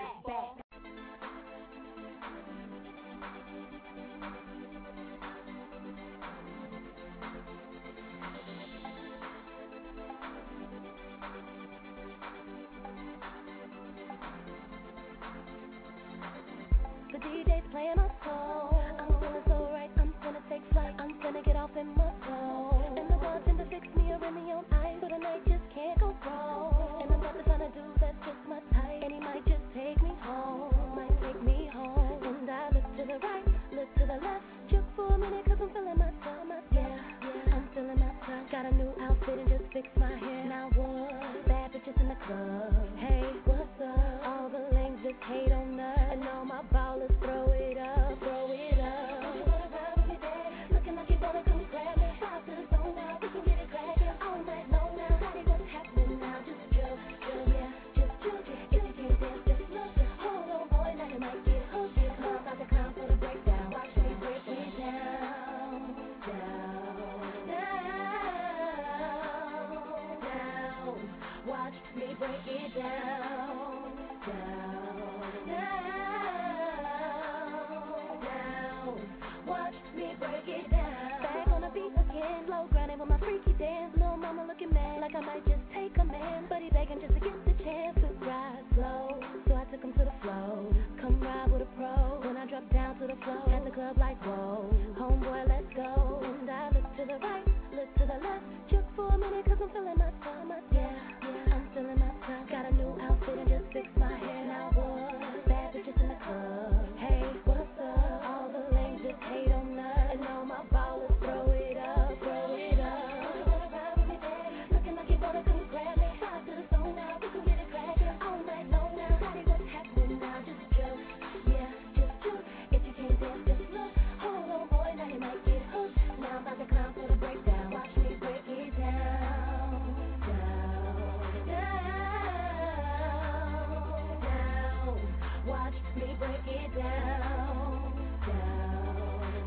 The DJ's playing my song. I'm feeling so right, I'm gonna take flight. I'm gonna get off in my zone. And the bartender fix me a Remy on ice, so the night just can't go wrong. And I'm about to find a dude that's just my type, and he might just take me home. Might take me home. And I look to the right, look to the left, just for a minute, cause I'm feeling myself. Yeah, I'm feeling myself. Got a new outfit and just fixed my hair. Now what? Bad bitches in the club. Hey, what's up? All the lanes just hate on us, and all my ballers throw it up, throw it up. You wanna ride with me, dad? Looking like you wanna come grab me. Stop to the zone now, we can get it crackin' all night long now. Honey, what's happening now? Just chill, yeah, just chill. If you can't dance, just look. Hold on, boy, now you might get hooked. I'm about to come for the breakdown. Watch me break me down, down. Watch me break it down, down. Watch me break it down. Back on the beat again, low grinding with my freaky dance. Little mama looking mad, like I might just take a man, but he begging just to get the chance to ride slow. So I took him to the flow. Come ride with a pro. When I club like whoa. Homeboy, let's go. And I look to the right, look to the left. Just for a minute, cause I'm feeling myself. Yeah, I'm feeling myself. Got a new outfit and just fixed my hair. Now what? Bad bitches in the club. Hey, what's up? All the lanes just hate on us. And all my ballers throw it up, throw it up. Looking like you wanna come grab me. Fly to the zone now, we can get it crackin'. All night long now, party what's happening now. Just joke, yeah, just joke. If you can't dance, just look. Hold on, boy, now you might get hooked. Now I'm about to climb for the breakdown. Watch me break it down, down, down. Watch me break it down, down,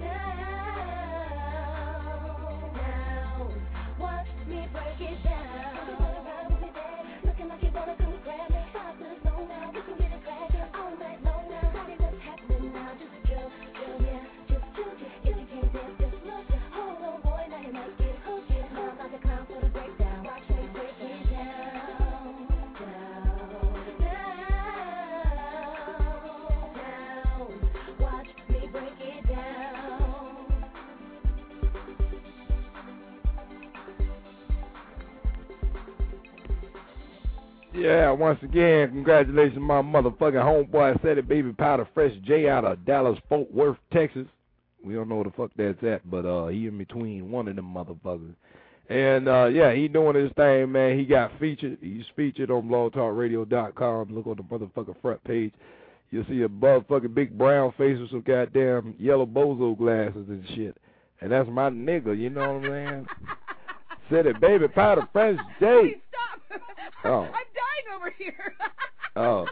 down. Watch me break it down. Looking like you wanna come grab me. Fly to the zone now, we can get it crackin'. All night long now, party what's happening now. Just joke, yeah, just joke. If you can't dance, just look. Hold on, boy, now you might get hooked. Now I'm about to climb for the breakdown. Watch me break it down, down, down. Watch me break it down. Yeah, once again, congratulations to my motherfucking homeboy, Said It Baby Powder Fresh J out of Dallas, Fort Worth, Texas. We don't know where the fuck that's at, but he in between one of them motherfuckers. And, yeah, he doing his thing, man. He got featured. He's featured on blogtalkradio.com. Look on the motherfucking front page. You'll see a motherfucking big brown face with some goddamn yellow bozo glasses and shit. And that's my nigga, you know what I'm saying? Said It Baby Powder Fresh J. Stop. Oh. I'm dying over here. Oh.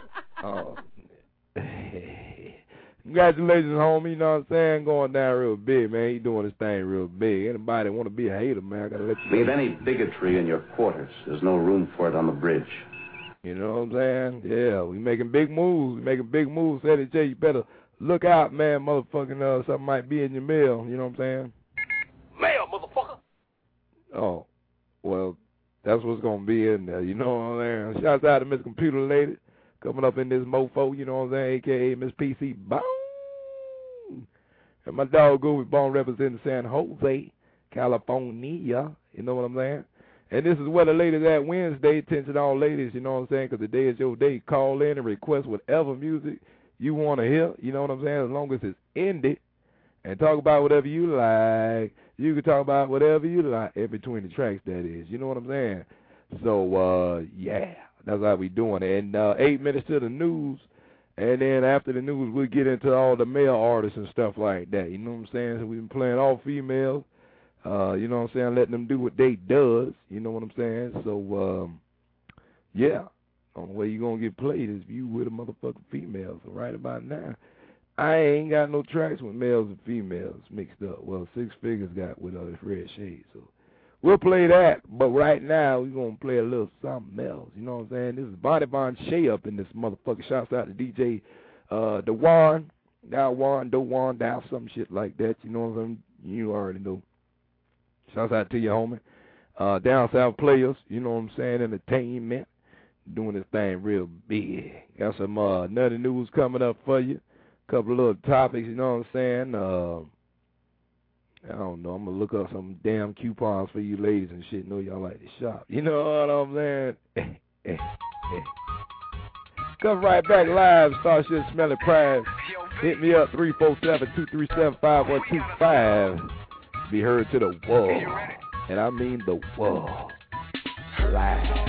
Congratulations, homie, you know what I'm saying? Going down real big, man. He doing his thing real big. Anybody want to be a hater, man, I got to let you Leave know. any bigotry in your quarters. There's no room for it on the bridge. You know what I'm saying? Yeah, we making big moves. Said It J, you better look out, man. Motherfucking something might be in your mail. You know what I'm saying? Mail, motherfucker. Oh, well, that's what's going to be in there. You know what I'm saying? Shouts out to Miss Computer Lady coming up in this mofo, you know what I'm saying, a.k.a. Miss PC Bone. And my dog Goofy Bone representing San Jose, California. You know what I'm saying? And this is where the ladies at Wednesday. Attention all ladies, you know what I'm saying, because today is your day. Call in and request whatever music you want to hear, you know what I'm saying, as long as it's indie. And talk about whatever you like. You can talk about whatever you like in between the tracks, that is. You know what I'm saying? So, yeah, that's how we doing it. And 8 minutes to the news. And then after the news, we'll get into all the male artists and stuff like that. You know what I'm saying? So we've been playing all females. You know what I'm saying? Letting them do what they does. You know what I'm saying? So, yeah. The only way you're going to get played is if you with a motherfucking female. So right about now, I ain't got no tracks with males and females mixed up. Well, Six Figures got with Red Shade. So we'll play that. But right now, we're going to play a little something else. You know what I'm saying? This is Bonnie Von Shea up in this motherfucker. Shouts out to DJ DeWan. DeWan, Dow, some shit like that. You know what I'm saying? You already know. Shouts out to you, homie. Down South Players, you know what I'm saying? Entertainment. Doing this thing real big. Got some nutty news coming up for you. Couple of little topics, you know what I'm saying? I don't know. I'm going to look up some damn coupons for you ladies and shit. Know y'all like to shop. You know what I'm saying? Come right back live. Starship Smelly Prize. Hit me up, 347-237-5125. Be heard to the world. And I mean the world. Live.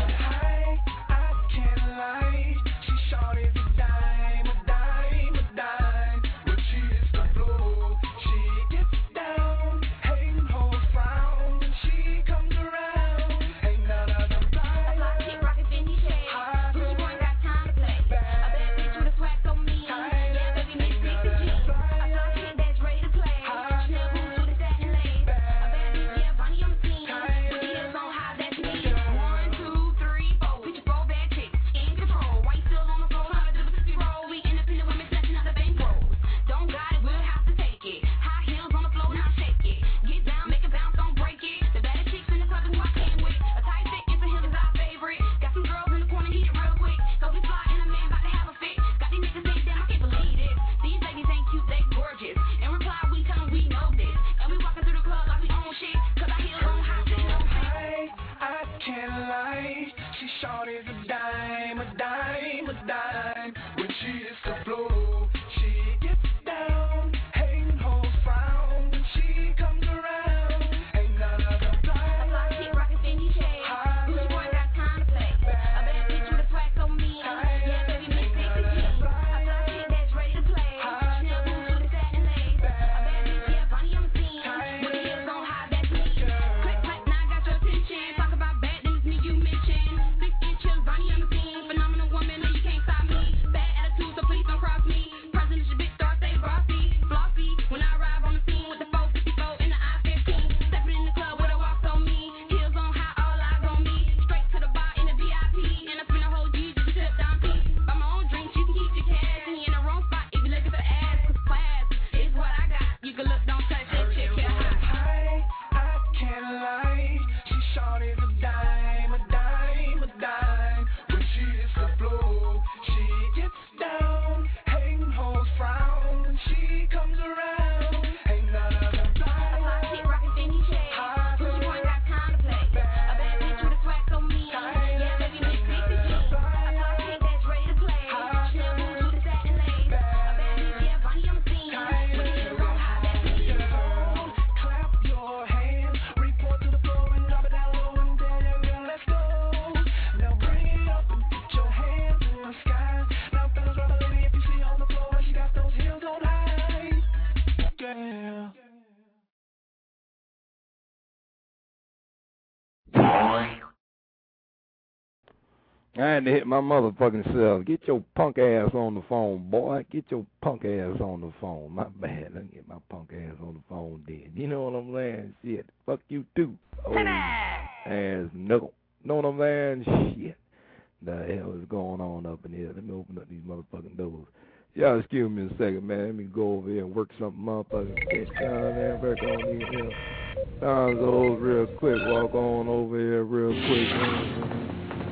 I had to hit my motherfucking self. Get your punk ass on the phone, boy. Get your punk ass on the phone. My bad. Let me get my punk ass on the phone then. You know what I'm saying? Shit. Fuck you too. Oh, ass no. Know what I'm saying? Shit. The hell is going on up in here? Let me open up these motherfucking doors. Y'all excuse me a second, man. Let me go over here and work something motherfucking shit down there. Work on these here. Donzo's real quick. Walk on over here real quick.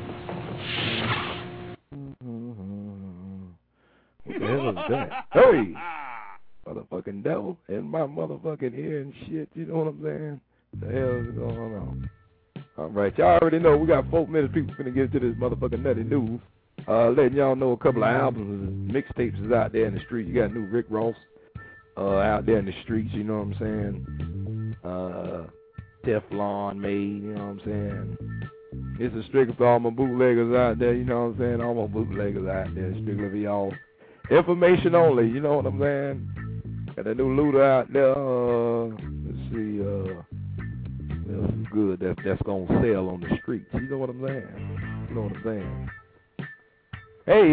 What the hell is that? Hey! Motherfucking devil in my motherfucking ear and shit. You know what I'm saying? What the hell is going on? Alright, y'all already know we got 4 minutes. People finna get to this motherfucking nutty news. Letting y'all know a couple of albums and mixtapes is out there in the street. You got new Rick Ross out there in the streets, you know what I'm saying? Teflon made, you know what I'm saying? This is strictly for all my bootleggers out there, you know what I'm saying? All my bootleggers out there, strictly for y'all. Information only, you know what I'm saying? Got a new looter out there. Let's see, that's good. That's gonna sell on the streets. You know what I'm saying? You know what I'm saying? Hey,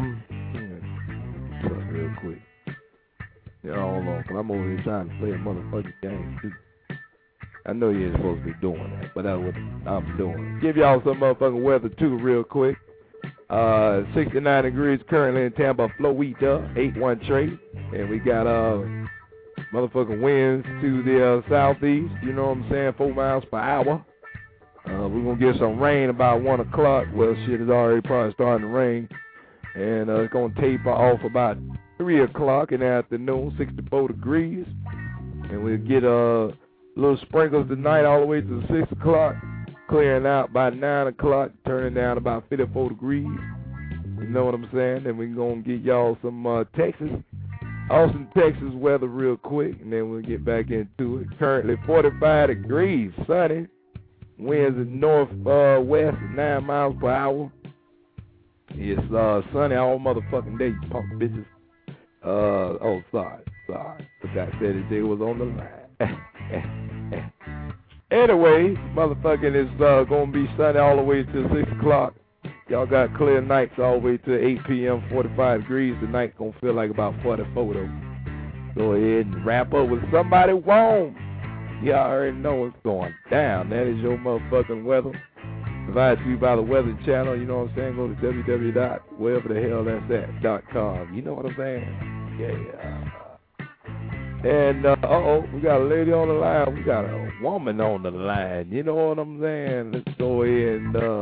real quick. Yeah, hold on, cause I'm over here trying to play a motherfucking game too. I know you ain't supposed to be doing that, but that's what I'm doing. Give y'all some motherfucking weather too, real quick. 69 degrees currently in Tampa, Florida, 8-1 trade, and we got motherfucking winds to the southeast. You know what I'm saying? 4 miles per hour. We're gonna get some rain about 1 o'clock. Well, shit is already probably starting to rain, and it's gonna taper off about 3 o'clock in the afternoon, 64 degrees, and we'll get little sprinkles tonight all the way to 6 o'clock, clearing out by 9 o'clock, turning down about 54 degrees. You know what I'm saying? Then we're going to get y'all some Austin, Texas weather real quick, and then we'll get back into it. Currently 45 degrees, sunny. Winds in northwest, 9 miles per hour. It's sunny all motherfucking day, you punk bitches. Sorry. Forgot Saturday was on the line. Anyway, motherfucking it's gonna be sunny all the way to 6 o'clock. Y'all got clear nights all the way to 8 p.m., 45 degrees. The night's gonna feel like about 44 though. Go ahead and wrap up with somebody warm. Y'all already know what's going down. That is your motherfucking weather. Provided to you by the Weather Channel. You know what I'm saying? Go to www.whereverthehellthat'sat.com. You know what I'm saying? Yeah. And, we got a lady on the line. We got a woman on the line. You know what I'm saying? Let's go ahead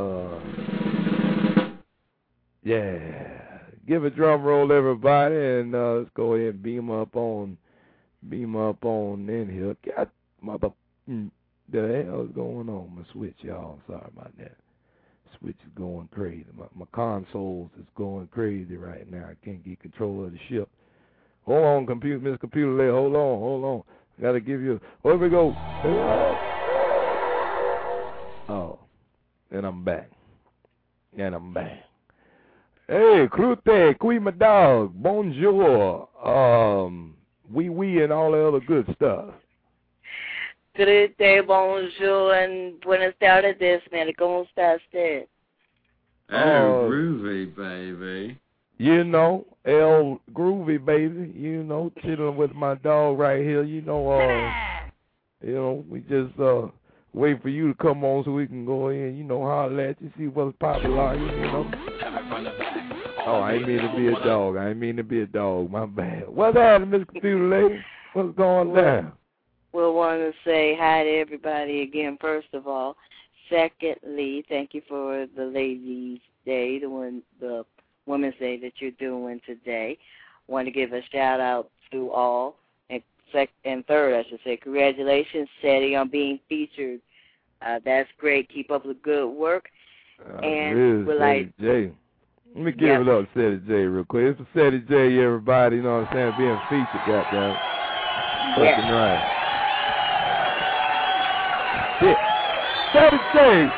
and, give a drum roll, everybody, and let's go ahead and beam up on in here. God, the hell is going on? My switch, y'all. Sorry about that. Switch is going crazy. My consoles is going crazy right now. I can't get control of the ship. Hold on, Mr. Computer Lady. Hold on. I gotta give you. Here we go. Oh, and I'm back. Hey, Crute, Kui my dog, bonjour, oui, and all the other good stuff. Good day, bonjour, and buenas tardes, man. ¿Cómo está usted? Oh, groovy, baby. You know, El Groovy, baby. You know, chilling with my dog right here. You know, we just wait for you to come on so we can go in, you know, holler at you, see what's popular, you know. Oh, I ain't mean to be a dog. My bad. What's happening, Miss Computer Lady? What's going down? We'll want to say hi to everybody again, first of all. Secondly, thank you for the Ladies' Day, the Women's Day that you're doing today. Want to give a shout-out to all. And third, I should say, congratulations, Seti, on being featured. That's great. Keep up the good work. And we're like, J. Let me give it up to Seti J real quick. It's for Seti J, everybody. You know what I'm saying? Being featured, goddamn. Fucking right. Shit. Seti J.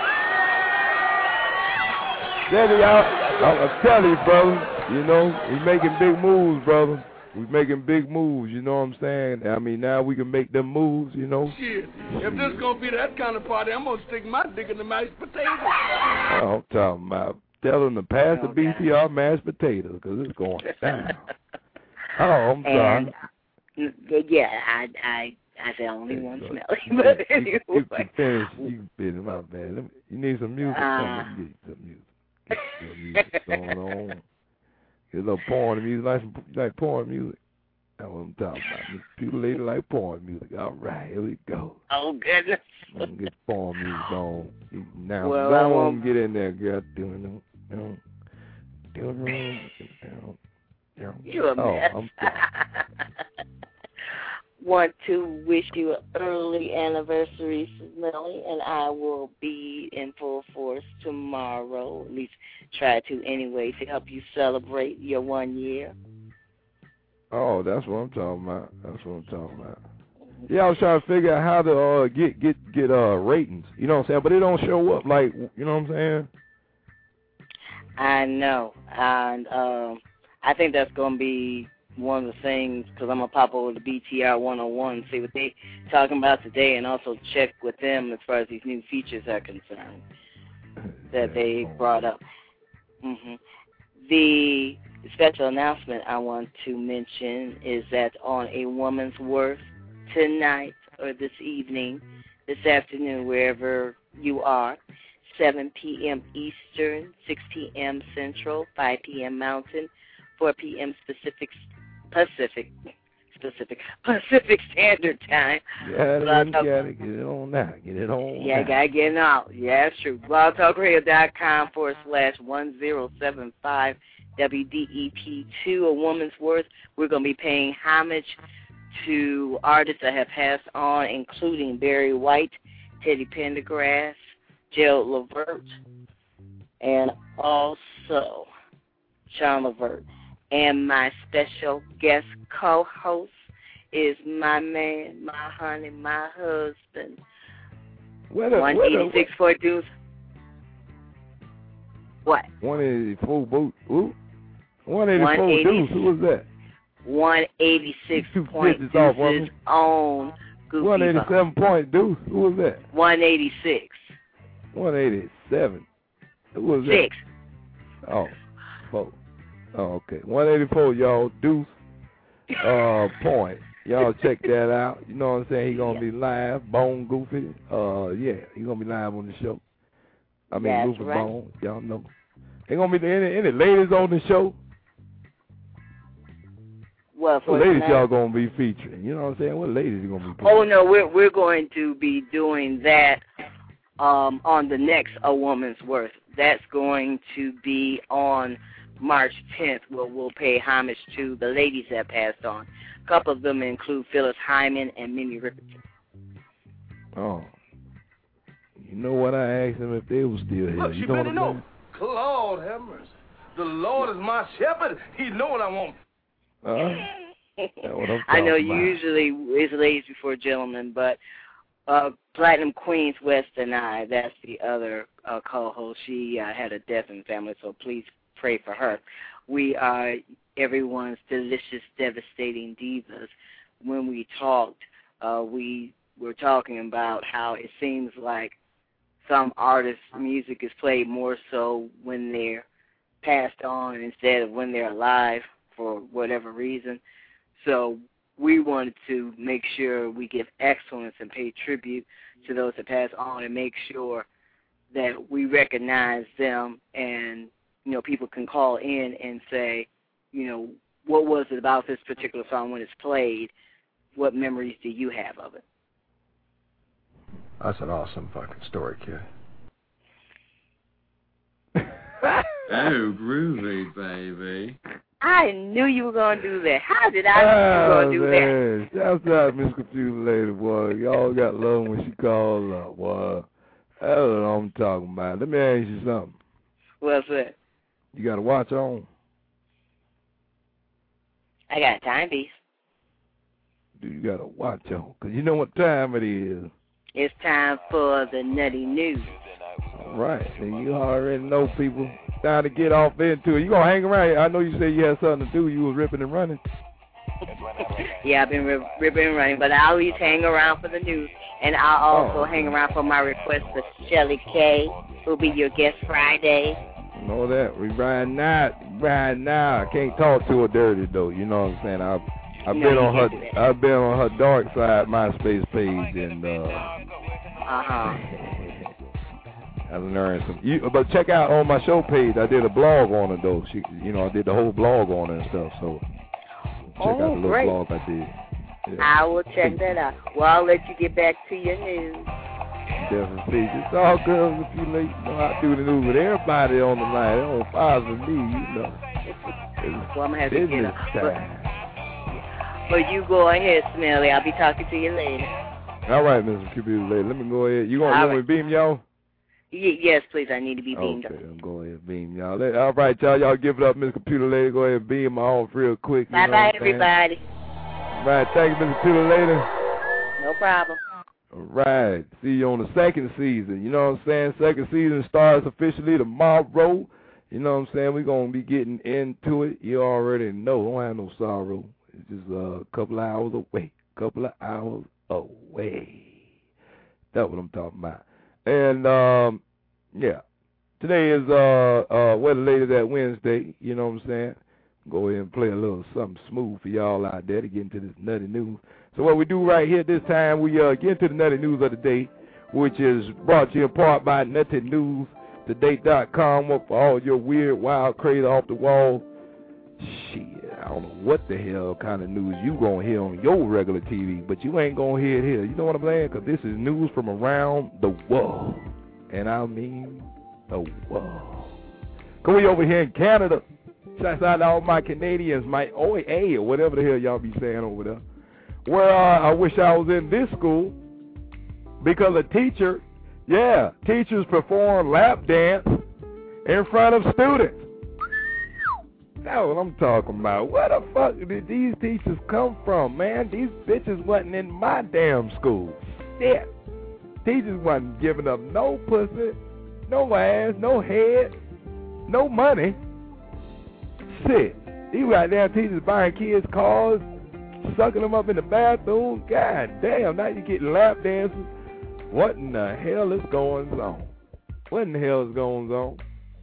Seti, I'm telling you, brother. You know, we making big moves, brother. We making big moves, you know what I'm saying? I mean, now we can make them moves, you know? Shit, if this gonna be that kind of party, I'm gonna stick my dick in the mashed potatoes. I'm talking about Tell them to pass the BTR mashed potatoes because it's going down. Oh, I'm sorry. Yeah, I said only one smelly. But anyway. You can finish. You can finish. My bad. You need some music? Let me get you some music. Get some music going on. Get a little porn music. Like porn music. That's what I'm talking about. People lady like porn music. All right, here we go. Oh, goodness. I'm going to get porn music on. Now, well, go on, get in there, girl. You're a mess. I'm sorry. Want to wish you an early anniversary, Smelly, and I will be in full force tomorrow, at least try to anyway, to help you celebrate your 1 year. Oh, that's what I'm talking about. Yeah, I was trying to figure out how to get ratings. You know what I'm saying? But it don't show up like, you know what I'm saying? I know, and I think that's going to be one of the things, because I'm going to pop over to BTR 101 and see what they talking about today, and also check with them as far as these new features are concerned that they brought up. The special announcement I want to mention is that on A Woman's Worth tonight or this evening, this afternoon, wherever you are, 7 p.m. Eastern, 6 p.m. Central, 5 p.m. Mountain, 4 p.m. Pacific Standard Time. Yeah, gotta get it on now. Get it on. Yeah, gotta get it out. Yeah, that's true. blogtalkradio.com/1075 WDEP2, A Woman's Worth. We're gonna be paying homage to artists that have passed on, including Barry White, Teddy Pendergrass, Gerald Levert, and also Sean Levert. And my special guest co-host is my man, my honey, my husband. 186 for Deuce. What? 184 boot. Ooh. 184 Deuce. Who was that? 186 point Deuce's own Goofy 187 point Deuce. Who was that? 186. 187. Who was that? 6. Oh, 4. Oh, okay. 184, y'all. Deuce. Point. Y'all check that out. You know what I'm saying? He's going to be live. Bone Goofy. Yeah, he's going to be live on the show. I mean, That's Goofy right. Bone. Y'all know. Ain't going to be any ladies on the show? What ladies y'all going to be featuring? You know what I'm saying? What ladies you going to be featuring? Oh, no, we're going to be doing that on the next A Woman's Worth. That's going to be on March 10th, where we'll pay homage to the ladies that passed on. A couple of them include Phyllis Hyman and Minnie Riperton. Oh. You know what? I asked them if they were still here. Look, you you know better know. Lord have mercy. The Lord is my shepherd. He know what I want. What I know about. Usually it's ladies before gentlemen, but Platinum Queens West and I, that's the other co-host. She had a death in the family, so please pray for her. We are everyone's delicious, devastating divas. When we talked, we were talking about how it seems like some artists' music is played more so when they're passed on instead of when they're alive for whatever reason. So we wanted to make sure we give excellence and pay tribute to those that pass on and make sure that we recognize them, and people can call in and say, what was it about this particular song when it's played? What memories do you have of it? That's an awesome fucking story, kid. Oh, groovy, baby. I knew you were going to do that. How did I know you were going to do that? Shouts out Miss Computer Lady, boy. Y'all got love when she called up, boy. That's what I'm talking about. Let me ask you something. What's that? You got a watch on? I got a timepiece. Do you got a watch on? Because you know what time it is. It's time for the Nutty News. All right. And you already know, people. Time to get off into it. You going to hang around here? I know you said you had something to do. You was ripping and running. Yeah, I've been ripping and running, but I always hang around for the news. And I'll also hang around for my request for Shelly K, who'll be your guest Friday. Know that. We riding now. I can't talk to her dirty though. You know what I'm saying? I've been on her dark side MySpace page and I've learned some. But check out on my show page. I did a blog on her though. I did the whole blog on her and stuff. So check out the little blog I did. Yeah. I will check that out. Well, I'll let you get back to your news. Definitely. It's all good if you late. You know, I do the news with everybody on the line. It don't bother me, you know. Well, I'm going to have to get up. Time. But you go ahead, Smelly. I'll be talking to you later. All right, Mr. Computer Lady. Let me go ahead. You going to beam y'all? Yes, please. I need to be beamed. Okay, I'm going ahead and beam y'all. All right, y'all. Y'all give it up, Mr. Computer Lady. Go ahead and beam off real quick. Bye-bye, everybody. All right, thank you, Mr. Computer Lady. No problem. All right. See you on the second season. You know what I'm saying? Second season starts officially tomorrow. You know what I'm saying? We're going to be getting into it. You already know. Don't have no sorrow. It's just a couple of hours away. That's what I'm talking about. And, yeah. Today is Where the Ladies At Wednesday. You know what I'm saying? Go ahead and play a little something smooth for y'all out there to get into this nutty news. So what we do right here this time, we get into the nutty news of the day, which is brought to you in part by nuttynewstoday.com for all your weird, wild, crazy, off the wall. Shit, I don't know what the hell kind of news you gonna hear on your regular TV, but you ain't gonna hear it here. You know what I'm saying? Because this is news from around the world, and I mean the world. Cause we over here in Canada. Shouts out to all my Canadians, my OA or whatever the hell y'all be saying over there. Where I wish I was in this school because teachers perform lap dance in front of students. That's what I'm talking about. Where the fuck did these teachers come from, man? These bitches wasn't in my damn school. Shit. Teachers wasn't giving up no pussy, no ass, no head, no money. Shit. These goddamn teachers buying kids cars, sucking them up in the bathroom. God damn, now you getting lap dances. What in the hell is going on? What in the hell is going on?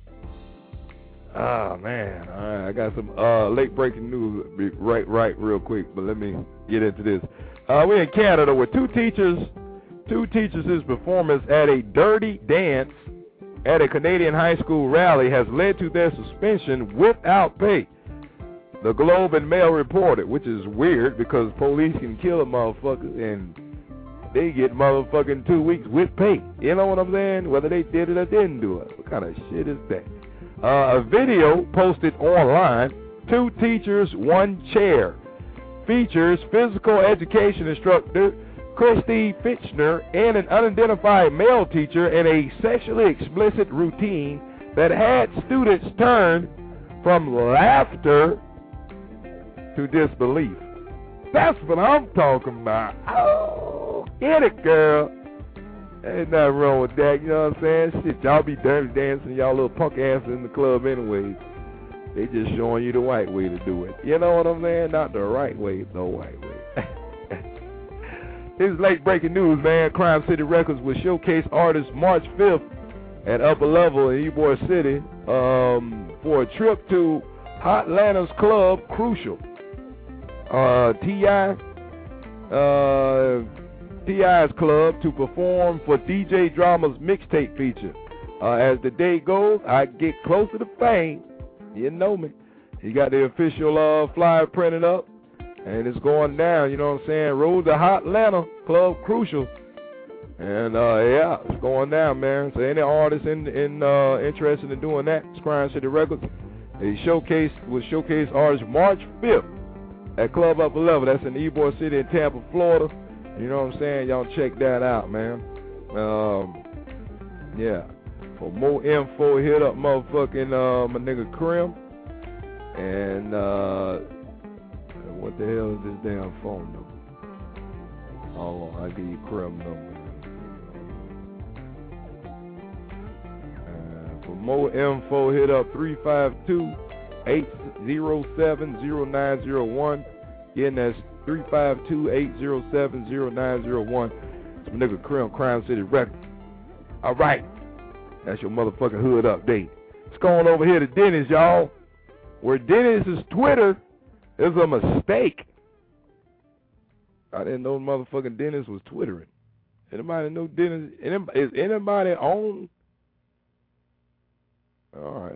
Ah, man. All right, I got some late breaking news right real quick, but let me get into this. We're in Canada where two teachers' performance at a dirty dance at a Canadian high school rally has led to their suspension without pay. The Globe and Mail reported, which is weird because police can kill a motherfucker and they get motherfucking 2 weeks with pay. You know what I'm saying? Whether they did it or didn't do it. What kind of shit is that? A video posted online, 2 teachers, 1 chair, features physical education instructor Christy Fitchner and an unidentified male teacher in a sexually explicit routine that had students turn from laughter to disbelief. That's what I'm talking about. Oh, get it, girl. Ain't nothing wrong with that, you know what I'm saying? Shit, y'all be dirty dancing, y'all little punk asses in the club anyways. They just showing you the right way to do it. You know what I'm saying? Not the right way, the white way. This is late breaking news, man. Crime City Records will showcase artists March 5th at Upper Level in Ybor City for a trip to Hotlanta's club, Crucial. T.I.'s club to perform for DJ Drama's mixtape feature. As the day goes, I get closer to fame. You know me. He got the official flyer printed up. And it's going down, you know what I'm saying? Road to Hotlanta, Club Crucial. And, yeah, it's going down, man. So any artists interested in doing that, it's Crime City Records. Will showcase artists March 5th at Club Upper Level. That's in Ybor City in Tampa, Florida. You know what I'm saying? Y'all check that out, man. Yeah. For more info, hit up motherfucking my nigga Krim. And, what the hell is this damn phone number? Hold on, I'll give you Krim number. For more info, hit up 352-807-0901. Again, that's 352-807-0901. It's my nigga Krim, Crime City Records. All right. That's your motherfucking hood update. It's going over here to Dennis, y'all. Where Dennis's Twitter is a mistake. I didn't know motherfucking Dennis was Twittering. Anybody know Dennis? Is anybody on? All right.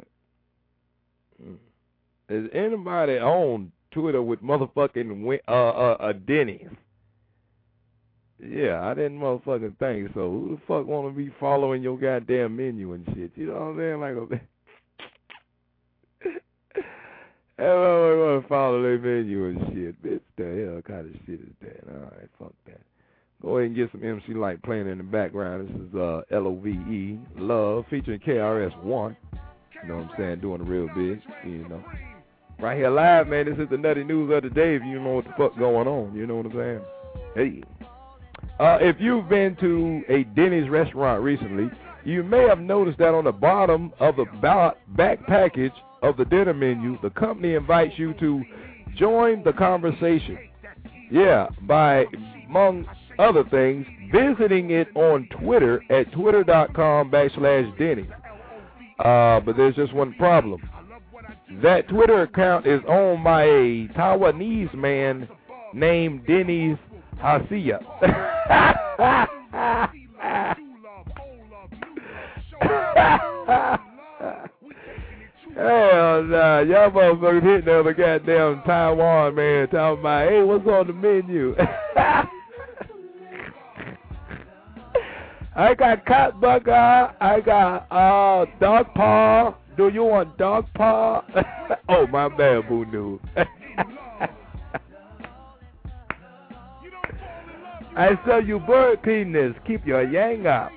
Is anybody on Twitter with motherfucking Dennis? Yeah, I didn't motherfucking think so. Who the fuck want to be following your goddamn menu and shit? You know what I'm saying? Like everybody want to follow their menu and shit. Bitch, the hell kind of shit is that? All right, fuck that. Go ahead and get some MC Light playing in the background. This is LOVE, Love, featuring KRS-One. You know what I'm saying? Doing it real big, you know. Right here live, man. This is the Nutty News of the day if you know what the fuck going on. You know what I'm saying? Hey. If you've been to a Denny's restaurant recently, you may have noticed that on the bottom of the back package of the dinner menu, the company invites you to join the conversation. Yeah, by, among other things, visiting it on Twitter at twitter.com/Denny's. But there's just one problem. That Twitter account is owned by a Taiwanese man named Dennis Hasia. Hell nah, y'all motherfuckers hitting on the goddamn Taiwan man talking about, hey, what's on the menu? I got cat burger, I got dog paw. Do you want dog paw? Oh, my bad, Boo News. I sell you bird penis. Keep your yang up.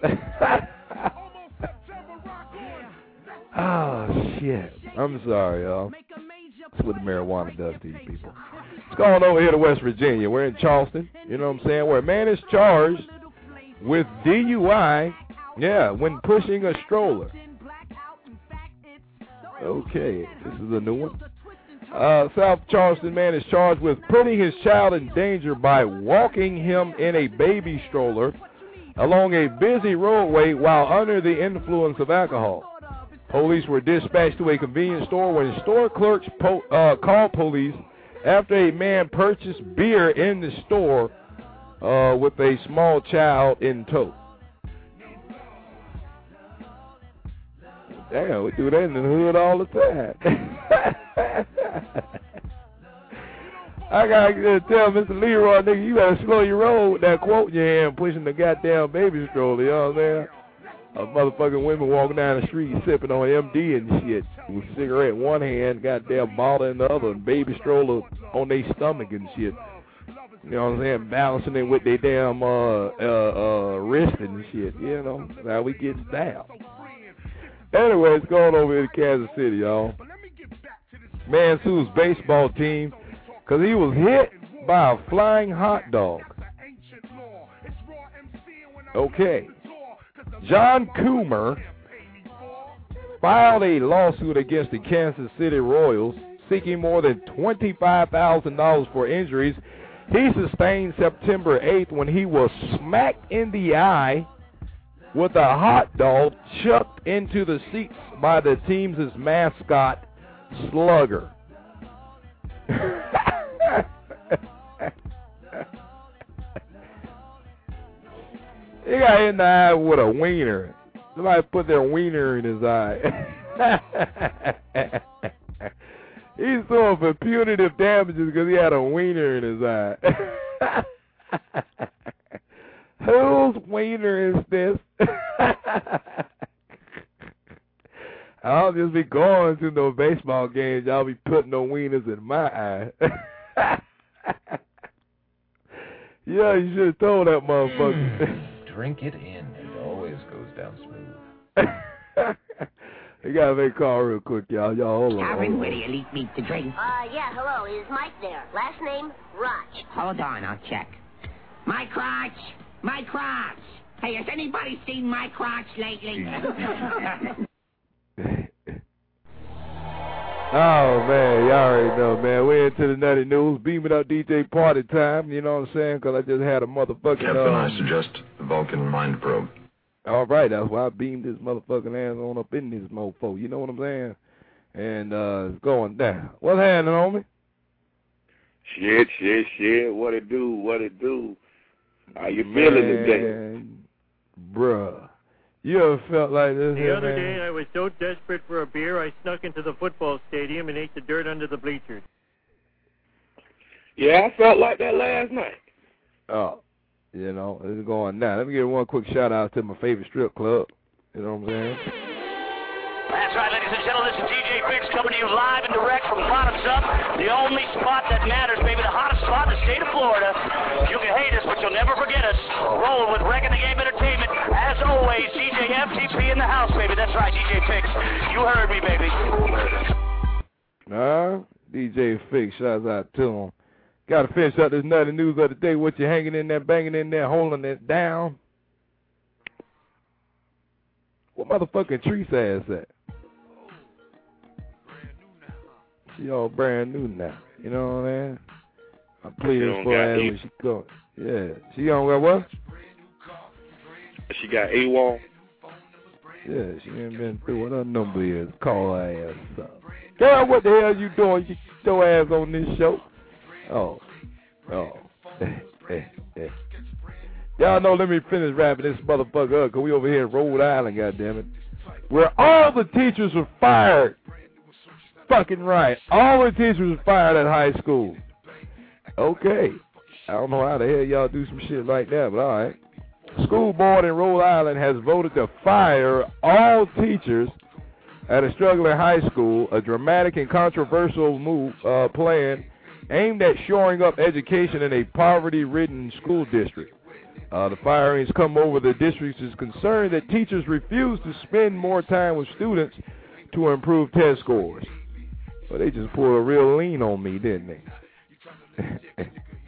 Oh, shit. I'm sorry, y'all. That's what the marijuana does to you people. It's going over here to West Virginia. We're in Charleston. You know what I'm saying? Where a man is charged with DUI, when pushing a stroller. Okay, this is a new one. South Charleston man is charged with putting his child in danger by walking him in a baby stroller along a busy roadway while under the influence of alcohol. Police were dispatched to a convenience store when store clerks called police after a man purchased beer in the store with a small child in tow. Damn, we do that in the hood all the time. I gotta tell Mr. Leroy, nigga, you gotta slow your roll with that quote in your hand, pushing the goddamn baby stroller, you know what I'm saying? Motherfucking women walking down the street sipping on MD and shit, with a cigarette in one hand, goddamn bottle in the other, and baby stroller on their stomach and shit. You know what I'm saying? Balancing it with their damn wrist and shit, you know? That's how we get down. Anyway, it's going over here to Kansas City, y'all. Man sues baseball team because he was hit by a flying hot dog. Okay. John Coomer filed a lawsuit against the Kansas City Royals seeking more than $25,000 for injuries he sustained September 8th when he was smacked in the eye with a hot dog chucked into the seats by the team's mascot, Slugger. He got hit in the eye with a wiener. Somebody put their wiener in his eye. He's suing for punitive damages because he had a wiener in his eye. Whose wiener is this? I'll just be going to no baseball games. Y'all be putting no wieners in my eye. Yeah, you should have told that motherfucker. Drink it in. It always goes down smooth. You gotta make a call real quick, y'all. Y'all hold on. Karen, where do you meet the drink? Yeah, hello. Is Mike there? Last name, Roch. Hold on, I'll check. Mike Roch! Mike Roch! Hey, has anybody seen Mike Roch lately? Oh, man, y'all already know, man. We're into the Nutty News. Beam it up, DJ Party Time. You know what I'm saying? Because I just had a motherfucking... Captain, I suggest the Vulcan mind probe. All right, that's why I beamed this motherfucking ass on up in this mofo. You know what I'm saying? And it's going down. What's happening, homie? Shit. What it do? How you feeling today? Bruh. You ever felt like this? The other day, I was so desperate for a beer, I snuck into the football stadium and ate the dirt under the bleachers. Yeah, I felt like that last night. Oh, you know, it's going down. Let me give one quick shout-out to my favorite strip club. You know what I'm saying? That's right, ladies and gentlemen, this is DJ Fix coming to you live and direct from Bottoms Up, the only spot that matters, baby, the hottest spot in the state of Florida. You can hate us, but you'll never forget us. Rolling with Wrecking the Game Entertainment. As always, DJ FTP in the house, baby. That's right, DJ Fix. You heard me, baby. DJ Fix, shouts out to him. Got to finish up this nutty news of the day. What you hanging in there, banging in there, holding it down? What motherfucking tree says that? She all brand new now. You know what I mean? I pleaded for her when she go. Yeah. She on what? She got AWOL. Yeah, she ain't been through what her number is. Call her ass up. Girl, what the hell you doing? You get your ass on this show. Oh. Y'all know, let me finish wrapping this motherfucker up, because we over here in Rhode Island, goddammit, where all the teachers were fired. Fucking right. All the teachers were fired at high school. Okay. I don't know how the hell y'all do some shit like that, but all right. School board in Rhode Island has voted to fire all teachers at a struggling high school, a dramatic and controversial move plan aimed at shoring up education in a poverty-ridden school district. The firings come over the district's concern that teachers refuse to spend more time with students to improve test scores. Well, they just pulled a real lean on me, didn't they?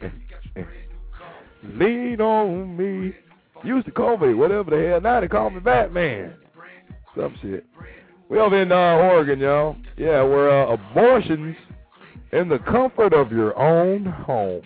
Lean on me. Used to call me whatever the hell. Now they call me Batman. Some shit. We over in Oregon, y'all. Yeah, where abortions in the comfort of your own home.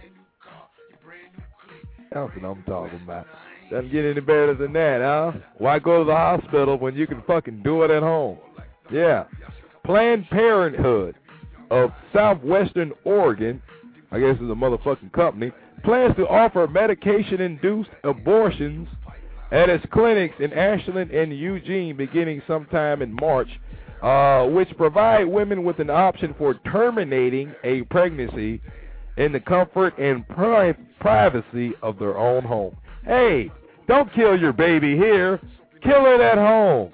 That's what I'm talking about. Doesn't get any better than that, huh? Why go to the hospital when you can fucking do it at home? Yeah. Planned Parenthood of Southwestern Oregon, I guess it's a motherfucking company, plans to offer medication-induced abortions at its clinics in Ashland and Eugene beginning sometime in March, which provide women with an option for terminating a pregnancy in the comfort and privacy of their own home. Hey, don't kill your baby here. Kill it at home.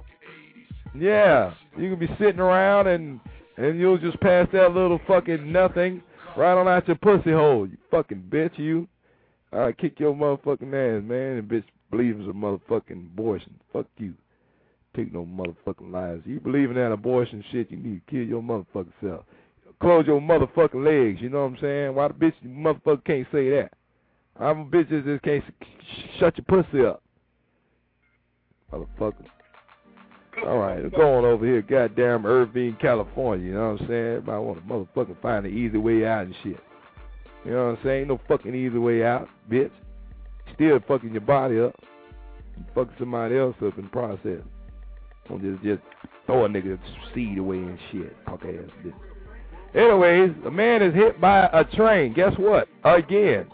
Yeah, you can be sitting around and you'll just pass that little fucking nothing right on out your pussy hole. You fucking bitch, you. I'll kick your motherfucking ass, man. And bitch believes in motherfucking abortion. Fuck you. Take no motherfucking lives. You believe in that abortion shit, you need to kill your motherfucking self. Close your motherfucking legs, you know what I'm saying? Why the bitch motherfucker can't say that? I'm a bitch that just can't shut your pussy up. Motherfucker. All right, we're going over here, goddamn Irvine, California, you know what I'm saying? Everybody want to motherfucking find an easy way out and shit. You know what I'm saying? Ain't no fucking easy way out, bitch. Still fucking your body up. You fucking somebody else up in the process. Don't just throw a nigga seed away and shit. Punk ass bitch. Anyways, a man is hit by a train. Guess what? Again.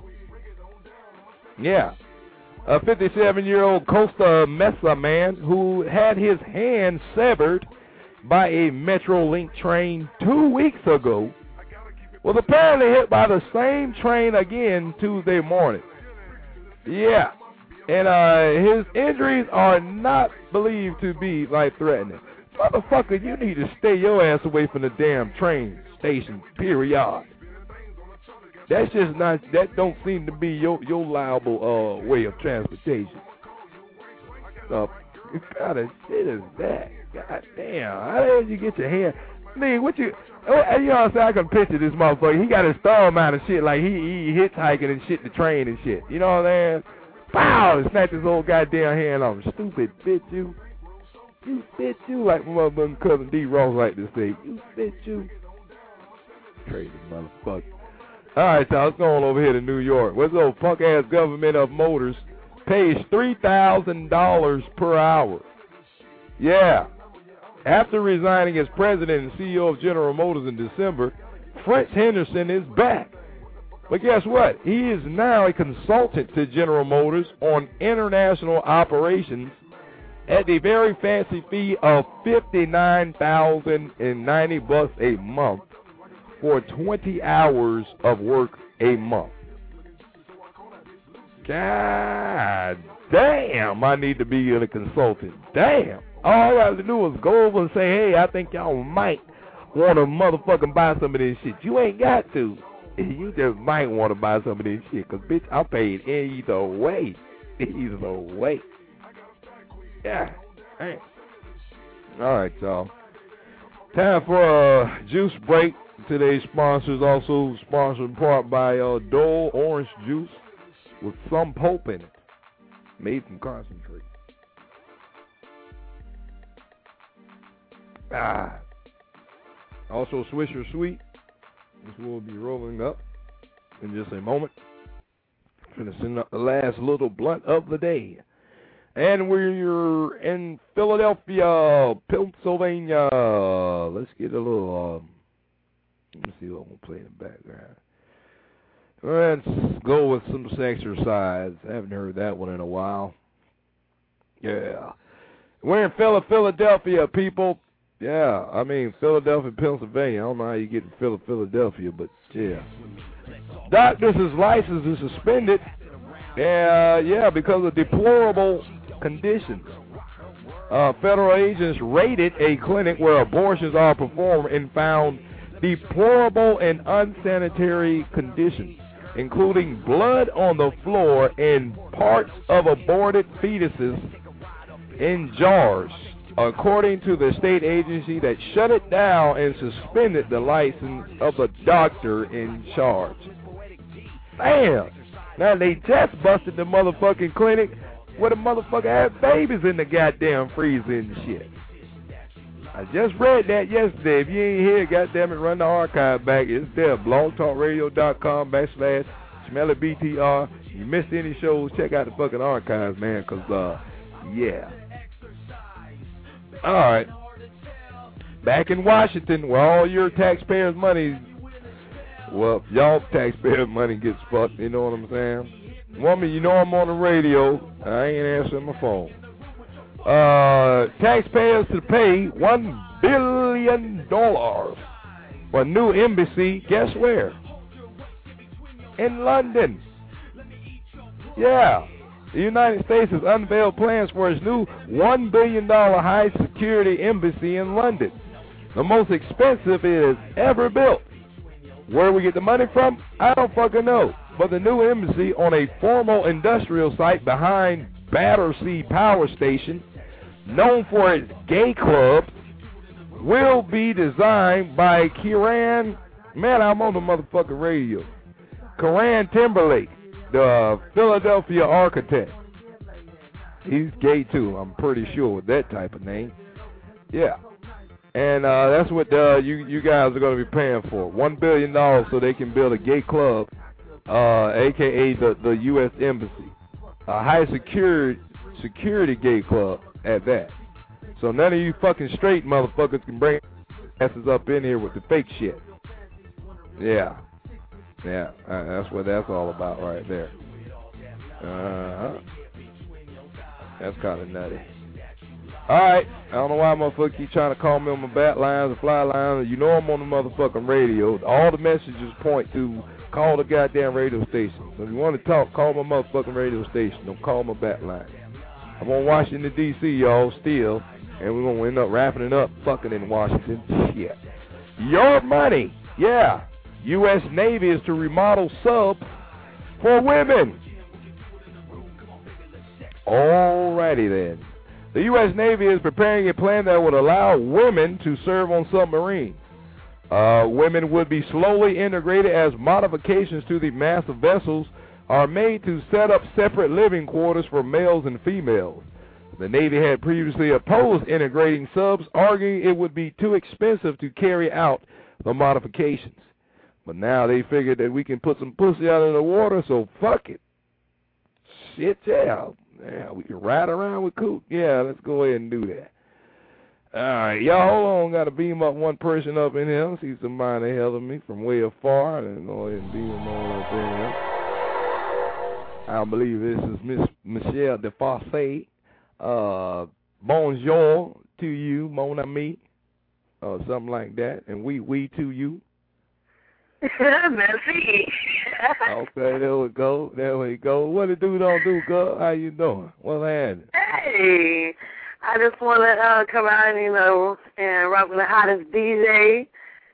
Yeah. A 57-year-old Costa Mesa man who had his hand severed by a Metrolink train 2 weeks ago was apparently hit by the same train again Tuesday morning. Yeah. And his injuries are not believed to be life-threatening. Motherfucker, you need to stay your ass away from the damn train station, period. That's just not, that don't seem to be your liable way of transportation. What kind of shit is that? God damn, how the hell did you get your hand? Nigga, what you know what I'm saying? I can picture this motherfucker. He got his thumb out and shit, like he hitchhiking and shit the train and shit. You know what I'm saying? Pow! And snatch his old goddamn hand off. Stupid bitch, you. You bitch, you, like my motherfucking cousin D. Ross like to say. You bitch, you. Crazy motherfucker. All right, y'all, let's go on over here to New York. Where's the old punk-ass government of motors pays $3,000 per hour. Yeah. After resigning as president and CEO of General Motors in December, Fritz Henderson is back. But guess what? He is now a consultant to General Motors on international operations at the very fancy fee of $59,090 a month for 20 hours of work a month. God damn, I need to be a consultant. Damn. All I have to do is go over and say, hey, I think y'all might want to motherfucking buy some of this shit. You ain't got to. You just might want to buy some of this shit, because, bitch, I'm paid either way. Either way. Yeah. Hey. All right, y'all. Time for a juice break. Today's sponsors also sponsored in part by Dole Orange Juice with some pulp in it, made from concentrate. Also Swisher Sweet, which will be rolling up in just a moment. Finishing up the last little blunt of the day. And we're in Philadelphia, Pennsylvania. Let's get a little, let me see what I'm going to play in the background. Let's go with some Sexercise. I haven't heard that one in a while. Yeah. We're in Philadelphia, people. Yeah, I mean, Philadelphia, Pennsylvania. I don't know how you get to Philadelphia, but yeah. Doctors' license is suspended. Yeah, because of deplorable conditions. Federal agents raided a clinic where abortions are performed and found deplorable and unsanitary conditions, including blood on the floor and parts of aborted fetuses in jars, according to the state agency that shut it down and suspended the license of the doctor in charge. Damn! Now they just busted the motherfucking clinic where the motherfucker had babies in the goddamn freezer and shit. I just read that yesterday. If you ain't here, goddamn it, run the archive back. It's there, blogtalkradio.com/SmellyBTR. You missed any shows, check out the fucking archives, man, because, yeah. All right. Back in Washington, where all your taxpayers' money, well, y'all taxpayers' money gets fucked, you know what I'm saying? Woman, you know I'm on the radio. I ain't answering my phone. Taxpayers to pay $1 billion for a new embassy, guess where? In London. Yeah. The United States has unveiled plans for its new $1 billion high-security embassy in London, the most expensive it has ever built. Where we get the money from, I don't fucking know. But the new embassy on a formal industrial site behind Battersea Power Station, known for its gay clubs, will be designed by Kieran, man, I'm on the motherfucking radio, Kieran Timberlake, the Philadelphia architect. He's gay too, I'm pretty sure, with that type of name. Yeah. And that's what you guys are going to be paying for. $1 billion so they can build a gay club, a.k.a. the U.S. Embassy. A high security gay club at that. So none of you fucking straight motherfuckers can bring asses up in here with the fake shit. Yeah. Yeah, that's what that's all about right there. That's kind of nutty. Alright, I don't know why motherfuckers keep trying to call me on my bat lines and fly lines. You know I'm on the motherfucking radio. All the messages point to call the goddamn radio station. So if you want to talk, call my motherfucking radio station. Don't call my bat line. I'm on Washington, D.C., y'all, still. And we're going to end up wrapping it up fucking in Washington. Shit. Your money. Yeah. U.S. Navy is to remodel subs for women. Alrighty then. The U.S. Navy is preparing a plan that would allow women to serve on submarines. Women would be slowly integrated as modifications to the massive vessels are made to set up separate living quarters for males and females. The Navy had previously opposed integrating subs, arguing it would be too expensive to carry out the modifications. But now they figured that we can put some pussy out in the water, so fuck it. shit, yeah. Yeah, we can ride around with Coot. Yeah, let's go ahead and do that. All right, y'all, hold on. Got to beam up one person up in here. See somebody ahead of me from way afar. And go ahead and beam them on up in here. I believe this is Miss Michelle DeFosse. Bonjour to you, mon ami. Something like that. And we to you. Merci. Okay, there we go. There we go. What it do, don't do, girl? How you doing? What's happening? Hey, I just want to come out and, and rock with the hottest DJ.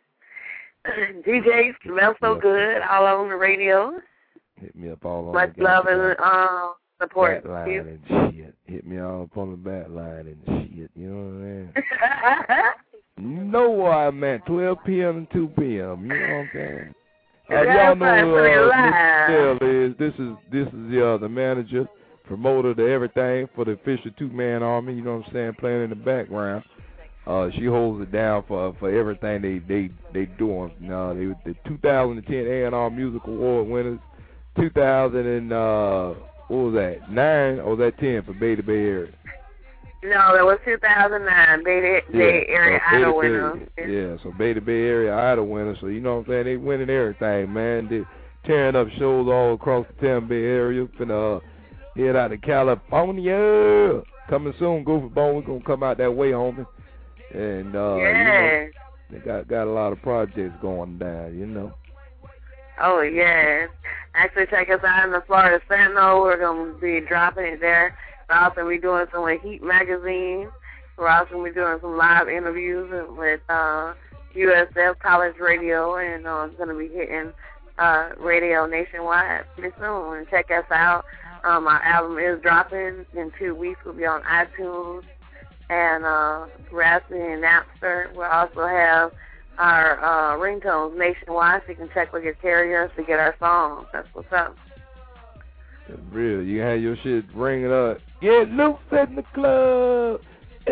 DJs smell so good all on the radio. Hit me up all on much the love and support. Back line and shit. Hit me all up on the back line and shit. You know what I mean? You know where I'm at, 12 p.m. to 2 p.m. You know what I'm saying? Y'all know who This is the manager, promoter to everything for the official two-man army. You know what I'm saying? Playing in the background. She holds it down for everything they doing. They were the 2010 A&R Music Award winners. 2000 and what was that? 9 or was that 10 for Bay Area? No, that was 2009, Bay Area Idol winner. Yeah, so Bay Area Idol winner. So you know what I'm saying? They winning everything, man. They tearing up shows all across the Tampa Bay area. Finna head out to California. Coming soon, Goofy Bone. We're gonna come out that way, homie. And you know, they got a lot of projects going down, you know. Oh yeah. Actually, check us out in the Florida Sentinel. We're gonna be dropping it there. We're also be doing some with Heat Magazine. We're also gonna be doing some live interviews with USF College Radio, and it's gonna be hitting radio nationwide pretty soon. And check us out. Our album is dropping in 2 weeks. We'll be on iTunes and Raspberry and Napster. We'll also have our ringtones nationwide, so you can check with your carriers to get our songs. That's what's up. Really, you have your shit ringing up. Get loose in the club.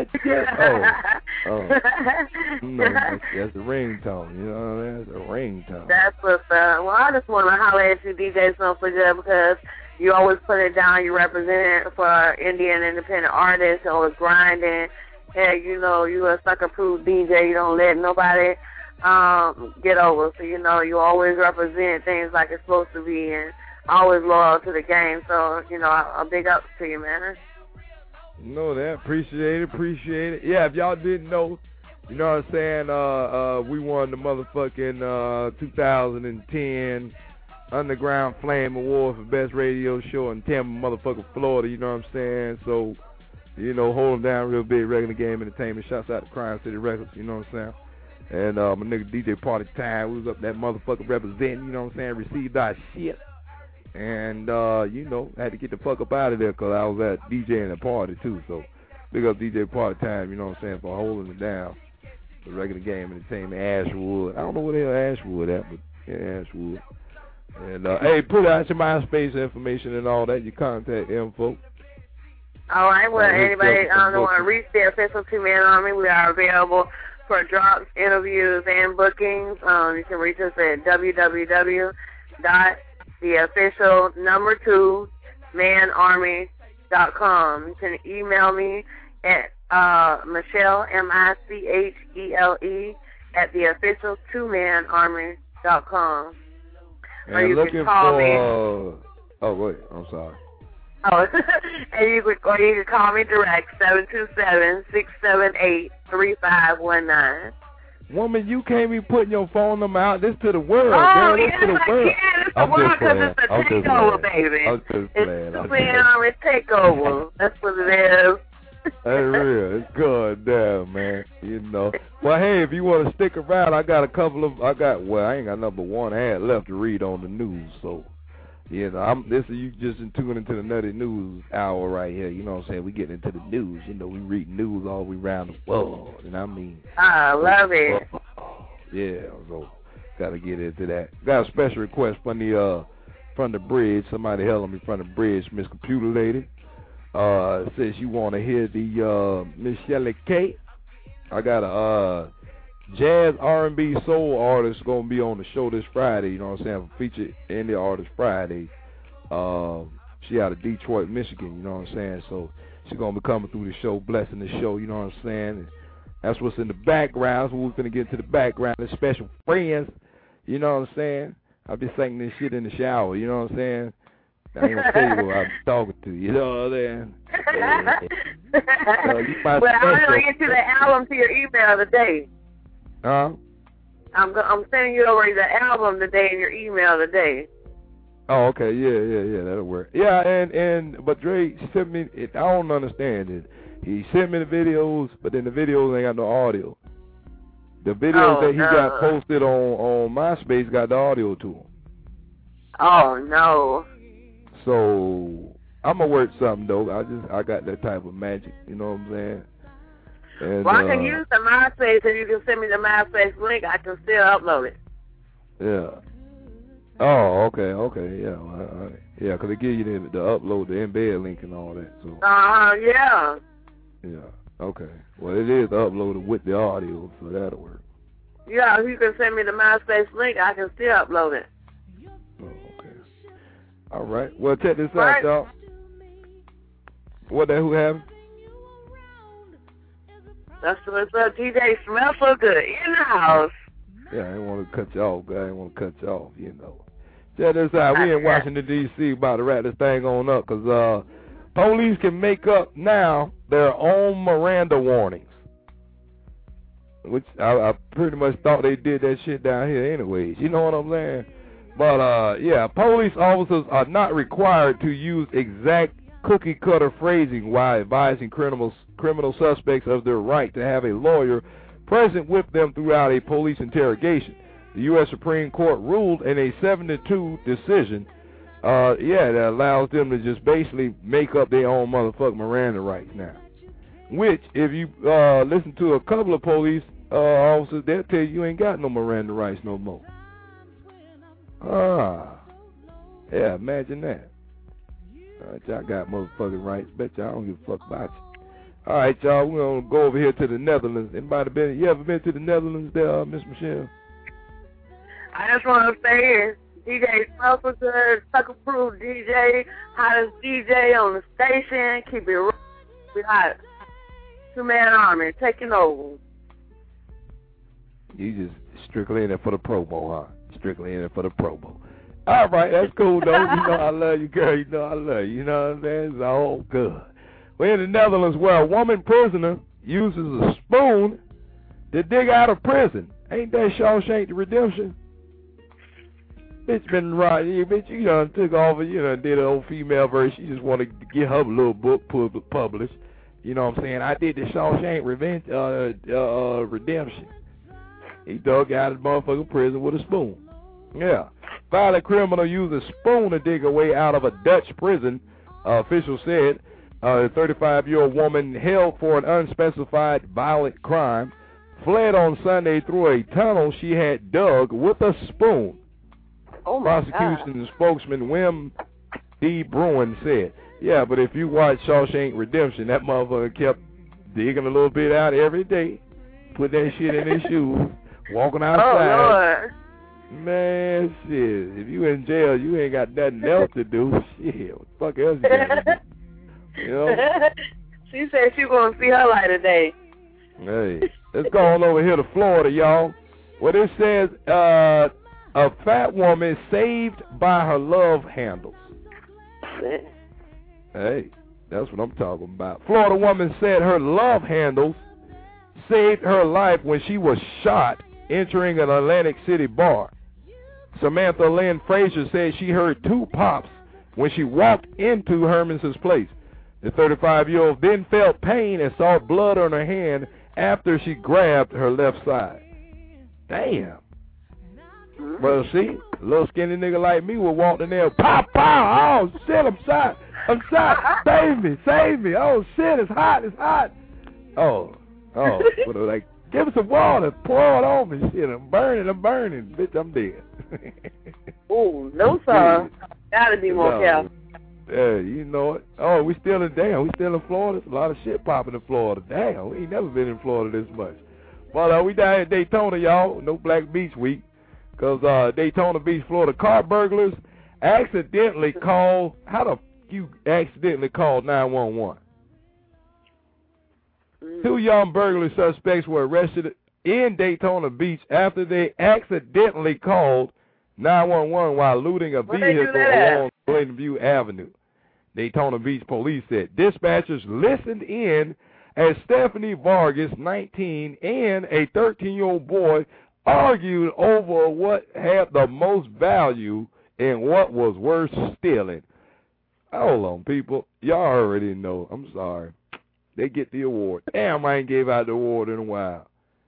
No, that's a ringtone. You know what I mean? That's a ringtone. That's what's up. Well, I just want to holler at you, DJ Snow for Good, because you always put it down. You represent for Indian independent artists. You always grinding. Hey, you know, you a sucker-proof DJ. You don't let nobody get over. So, you know, you always represent things like it's supposed to be and always loyal to the game. So, you know, a big ups to you, man. You know that. Appreciate it. Yeah, if y'all didn't know, you know what I'm saying, we won the motherfucking 2010 Underground Flame Award for Best Radio Show in Tampa, motherfucking Florida, you know what I'm saying? So, you know, hold them down real big, Regular Game Entertainment. Shouts out to Crime City Records, you know what I'm saying? And my nigga DJ Party Time, we was up that motherfucker representing, you know what I'm saying, received our shit. And, you know, I had to get the fuck up out of there because I was at DJing the party, too. So, big up DJ Party Time, you know what I'm saying, for holding it down. The Regular Game Entertainment, Ashwood. I don't know where the hell Ashwood at, but yeah, Ashwood. And, hey, put out your MySpace information and all that, your contact info. All right, well, anybody want to reach the official two-man army, we are available for drops, interviews, and bookings. You can reach us at www.theofficial2manarmy.com. You can email me at Michelle, Michele, at theofficial2manarmy.com. And you looking for oh wait, I'm sorry. Oh, and you can call me direct 727-678-3519. Woman, you can't be putting your phone number out. This to the world. Oh, girl. yes, to the world. It's the world because it's a takeover, baby. I'm just playing. It's takeover. That's what it is. That's real. It's good damn, man. You know. Well, hey, if you want to stick around, I got a couple of, I ain't got number one ad left to read on the news, so, you know, this is you just tuning into the Nutty News hour right here, you know what I'm saying? We getting into the news, you know, we read news all the way around the world, and I mean. I love it. Yeah, so, got to get into that. Got a special request from the bridge, somebody held me from the bridge, Miss Computer Lady. Says you want to hear the Miss Shelly K. I got a jazz R&B soul artist going to be on the show this Friday, you know what I'm saying, featured indie artist Friday. She out of Detroit, Michigan, you know what I'm saying? So she's going to be coming through the show, blessing the show, you know what I'm saying? And that's what's in the background. So we're going to get to the background. The special friends, you know what I'm saying? I'll be singing this shit in the shower, you know what I'm saying? I ain't going to tell you what I'm talking to, you know what I'm saying? Well, I'm going to get you the album to your email today. Huh? I'm sending you over the album today in your email today. Oh, okay, yeah, that'll work. Yeah, but Dre sent me. I don't understand it. He sent me the videos, but then the videos ain't got no audio. The videos that he got posted on MySpace got the audio to them. Oh no. So I'm gonna work something though. I got that type of magic, you know what I'm saying? And, well, I can use the MySpace, and you can send me the MySpace link. I can still upload it. Yeah. Oh, okay, yeah, yeah, because they give you the upload, the embed link and all that. So. Yeah. Yeah. Okay. Well, it is uploaded with the audio, so that'll work. Yeah, if you can send me the MySpace link, I can still upload it. Oh, okay. All right. Well, check this out, y'all. What who happened? That's what's up. DJ smells so good in the house. Yeah, I didn't want to cut you off, guy. I didn't want to cut you off, you know. Check this out. We in Washington, D.C. about to wrap this thing on up because police can make up now their own Miranda warnings, which I pretty much thought they did that shit down here anyways. You know what I'm saying? But, yeah, police officers are not required to use exact cookie-cutter phrasing while advising criminal suspects of their right to have a lawyer present with them throughout a police interrogation. The U.S. Supreme Court ruled in a 7-2 decision, that allows them to just basically make up their own motherfucking Miranda rights now. Which, if you listen to a couple of police officers, they'll tell you ain't got no Miranda rights no more. Yeah, imagine that. Y'all got motherfucking rights. Bet y'all don't give a fuck about you. All right, y'all, we're going to go over here to the Netherlands. You ever been to the Netherlands there, Miss Michelle? I just want to say here, DJ smells so good, sucker-proof DJ, hottest DJ on the station, keep it hot. Two-man army, taking over. You just strictly in it for the promo, huh? Strictly in it for the promo. All right, that's cool, though. You know I love you, girl. You know I love you. You know what I'm saying? It's all good. We're in the Netherlands where a woman prisoner uses a spoon to dig out of prison. Ain't that Shawshank the Redemption? Bitch been right. Bitch, you done took off, did an old female version. She just want to get her little book published. You know what I'm saying? I did the Shawshank Redemption. He dug out of the motherfucking prison with a spoon. Yeah. Violent criminal used a spoon to dig a way out of a Dutch prison, officials said. A 35-year-old woman held for an unspecified violent crime fled on Sunday through a tunnel she had dug with a spoon. Oh my Prosecution God. spokesman Wim D. Bruin said, yeah, but if you watch Shawshank Redemption, that motherfucker kept digging a little bit out every day, put that shit in his shoes, walking outside. Oh, Lord. Man, shit, if you in jail, you ain't got nothing else to do. Shit, what the fuck else you got to do? You know? She said she going to see her light today. Hey, let's go on over here to Florida, y'all. What it says, a fat woman saved by her love handles. Hey, that's what I'm talking about. Florida woman said her love handles saved her life when she was shot entering an Atlantic City bar. Samantha Lynn Frazier said she heard two pops when she walked into Herman's place. The 35-year-old then felt pain and saw blood on her hand after she grabbed her left side. Damn. Well, see, a little skinny nigga like me would walk in there, pop, pop, oh, shit, I'm shot, save me, oh, shit, it's hot. Oh, but like, give me some water, pour it on me, shit, I'm burning, bitch, I'm dead. Oh, no, sir. Gotta be more careful. Yeah, you know it. Oh, we still in Florida. There's a lot of shit popping in Florida. Damn, we ain't never been in Florida this much. Well, we down at Daytona, y'all. No Black Beach Week. Because Daytona Beach, Florida, car burglars accidentally called, how the you accidentally called 911? 2 young burglary suspects were arrested in Daytona Beach after they accidentally called 911 while looting a vehicle along Glenview Avenue. Daytona Beach police said dispatchers listened in as Stephanie Vargas, 19, and a 13-year-old boy argued over what had the most value and what was worth stealing. Hold on, people. Y'all already know. I'm sorry. They get the award. Damn, I ain't gave out the award in a while.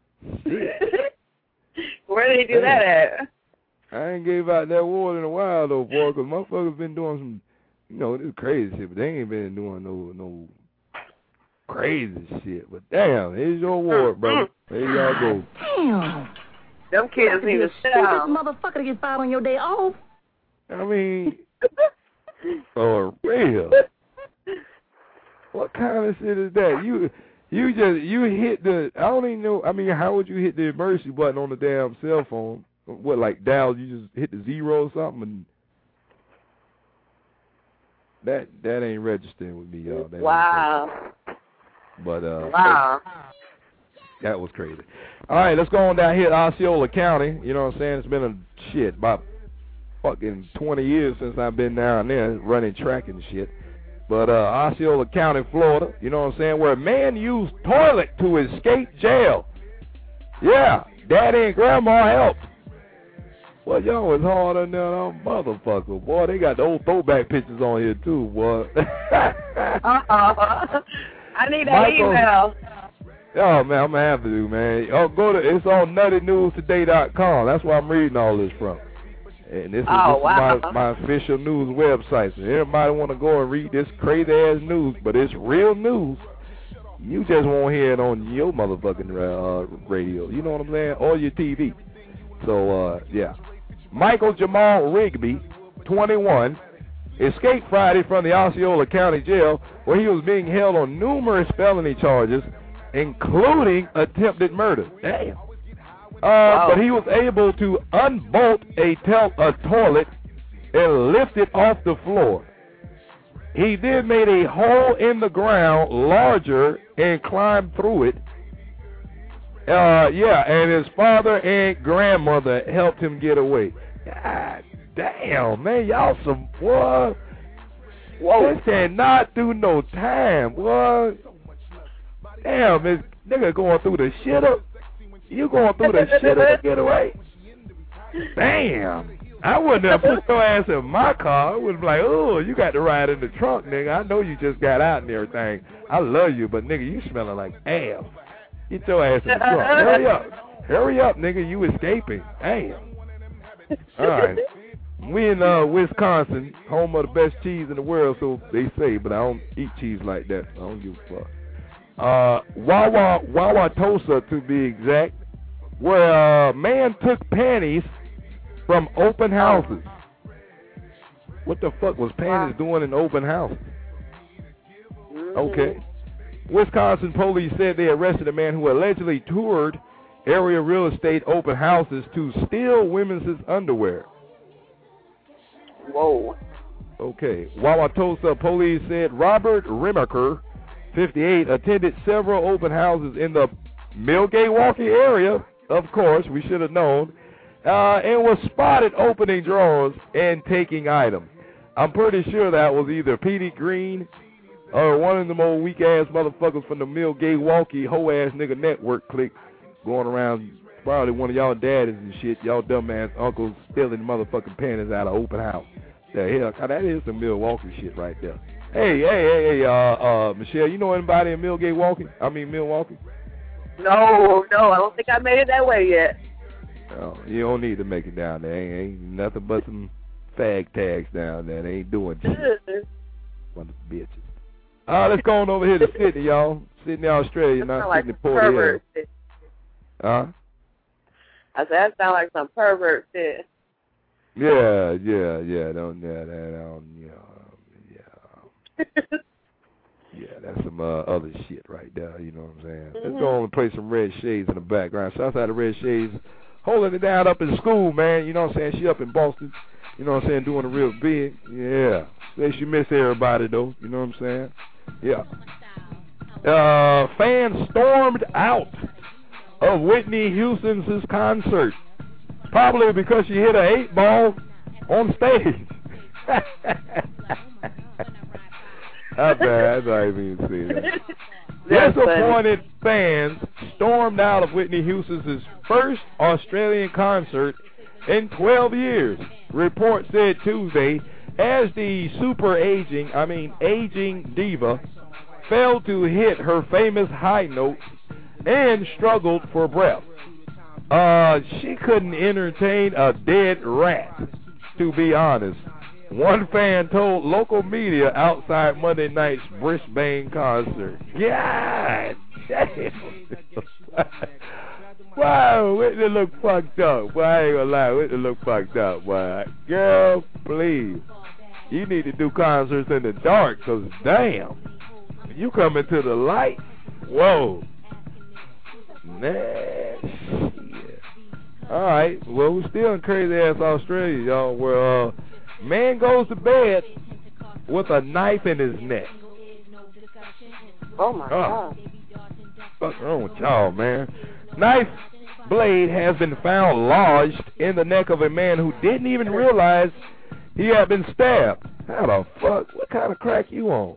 Where did he do that at? I ain't gave out that award in a while, though, boy, because motherfuckers been doing some, this crazy shit, but they ain't been doing no crazy shit. But damn, here's your award, bro. There y'all go. Damn. Them kids need to sit down. Motherfucker to get fired on your day off. I mean, for real. What kind of shit is that? You hit the, I don't even know, I mean, how would you hit the emergency button on the damn cell phone? What, like dial, you just hit the 0 or something? And that ain't registering with me, y'all. Wow. But, wow. That was crazy. All right, let's go on down here to Osceola County. You know what I'm saying? It's been about fucking 20 years since I've been down there running track and shit. But Osceola County, Florida, you know what I'm saying, where a man used toilet to escape jail. Yeah, daddy and grandma helped. Well, y'all was hard on that motherfucker, boy. They got the old throwback pictures on here, too, boy. I need that email. Oh, man, I'm going to have to do, man. It's on nuttynewstoday.com. That's where I'm reading all this from. And this is my official news website. So everybody want to go and read this crazy-ass news, but it's real news. You just won't hear it on your motherfucking radio. You know what I'm saying? Or your TV. So, yeah. Michael Jamal Rigby, 21, escaped Friday from the Osceola County Jail, where he was being held on numerous felony charges, including attempted murder. Damn. But he was able to unbolt a toilet and lift it off the floor. He then made a hole in the ground larger and climbed through it. And his father and grandmother helped him get away. God damn, man, y'all some boy. Whoa. This cannot do no time, boy. Damn, this nigga going through the shitter. You going through the shitter to get away? Damn. I wouldn't have put your ass in my car. I would be like, oh, you got to ride in the trunk, nigga. I know you just got out and everything. I love you, but, nigga, you smelling like ass. Get your ass in the trunk. Hurry up. Hurry up, nigga. You escaping. Damn. All right. We in Wisconsin, home of the best cheese in the world, so they say, but I don't eat cheese like that. I don't give a fuck. Wauwatosa, to be exact, where a man took panties from open houses. What the fuck was panties doing in open houses? Okay. Wisconsin police said they arrested a man who allegedly toured area real estate open houses to steal women's underwear. Whoa. Okay. Wauwatosa police said Robert Rimaker, 58, attended several open houses in the Milwaukee area, of course, we should have known, and was spotted opening drawers and taking items. I'm pretty sure that was either Petey Green or one of them old weak-ass motherfuckers from the Milwaukee hoe-ass nigga network clique going around, probably one of y'all daddies and shit, y'all dumb-ass uncles stealing motherfucking panties out of open house. The hell, that is some Milwaukee shit right there. Hey, Michelle, you know anybody in Milwaukee? No, I don't think I made it that way yet. Oh, you don't need to make it down there. Ain't nothing but some fag tags down there. They ain't doing shit. Mother bitches. Let's go on over here to Sydney, y'all. Sydney, Australia, not Sydney, Port Hill. Huh? I said, that sounds like some pervert shit. Yeah, that's some other shit right there, you know what I'm saying? Let's go on and play some Red Shades in the background. Shout out to Red Shades, holding it down up in school, man, you know what I'm saying? She up in Boston, you know what I'm saying, doing it real big. Yeah, say guess you miss everybody, though. You know what I'm saying? Yeah. Fans stormed out of Whitney Houston's concert. Probably because she hit an 8-ball on stage. Not bad. I didn't even see that. Disappointed fans stormed out of Whitney Houston's first Australian concert in 12 years, report said Tuesday, as the aging diva failed to hit her famous high notes and struggled for breath. She couldn't entertain a dead rat, to be honest. One fan told local media outside Monday night's Brisbane concert. God damn. Wow, Whitney look fucked up. Boy, I ain't gonna lie, Whitney look fucked up, boy. Girl, please. You need to do concerts in the dark, because damn. You come into the light, whoa. Nah, shit. Alright, well, we're still in crazy-ass Australia, y'all, where, man goes to bed with a knife in his neck. Oh, my God. What's wrong with y'all, man? Knife blade has been found lodged in the neck of a man who didn't even realize he had been stabbed. How the fuck? What kind of crack you on?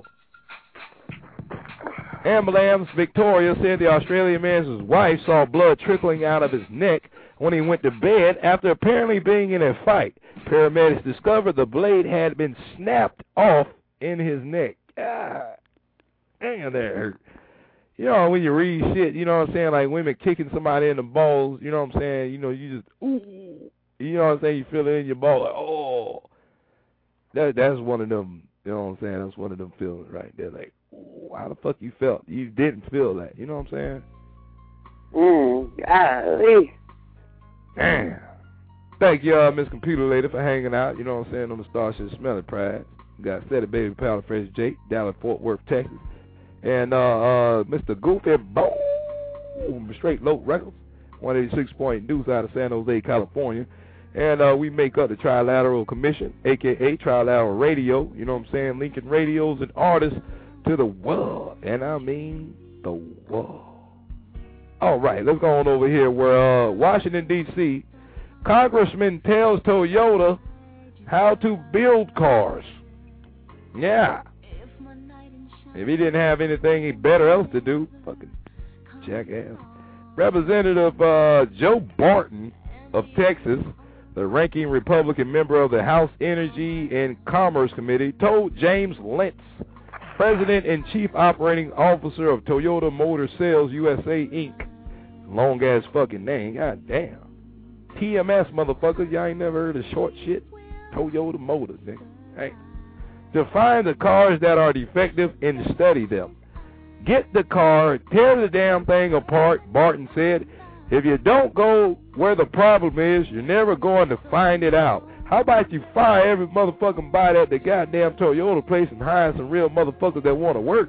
Ambulance Victoria said the Australian man's wife saw blood trickling out of his neck when he went to bed after apparently being in a fight. Paramedics discovered the blade had been snapped off in his neck. God damn, that hurt. You know, when you read shit, you know what I'm saying, like women kicking somebody in the balls, you know what I'm saying, you know, you just, ooh, you know what I'm saying, you feel it in your ball, like, oh. That's one of them, you know what I'm saying, that's one of them feelings right there, like, ooh, how the fuck you felt? You didn't feel that, you know what I'm saying? Golly. Damn. Thank you, Miss Computer Lady, for hanging out, you know what I'm saying, on the Starship Smelling Pride. Got Steady Baby Powder Fresh Jake, Dallas, Fort Worth, Texas. And Mr. Goofy Boom, Straight Low Records, 186 Point News out of San Jose, California. And we make up the Trilateral Commission, a.k.a. Trilateral Radio, you know what I'm saying, linking radios and artists to the world. And I mean the world. All right, let's go on over here where Washington, D.C., Congressman tells Toyota how to build cars. Yeah. If he didn't have anything better else to do, fucking jackass. Representative Joe Barton of Texas, the ranking Republican member of the House Energy and Commerce Committee, told James Lentz, President and Chief Operating Officer of Toyota Motor Sales USA, Inc. Long-ass fucking name, god damn. TMS, motherfuckers, y'all ain't never heard of short shit? Toyota Motors, nigga. Hey. To find the cars that are defective and study them. Get the car, tear the damn thing apart, Barton said. If you don't go where the problem is, you're never going to find it out. How about you fire every motherfucking body at the goddamn Toyota place and hire some real motherfuckers that want to work?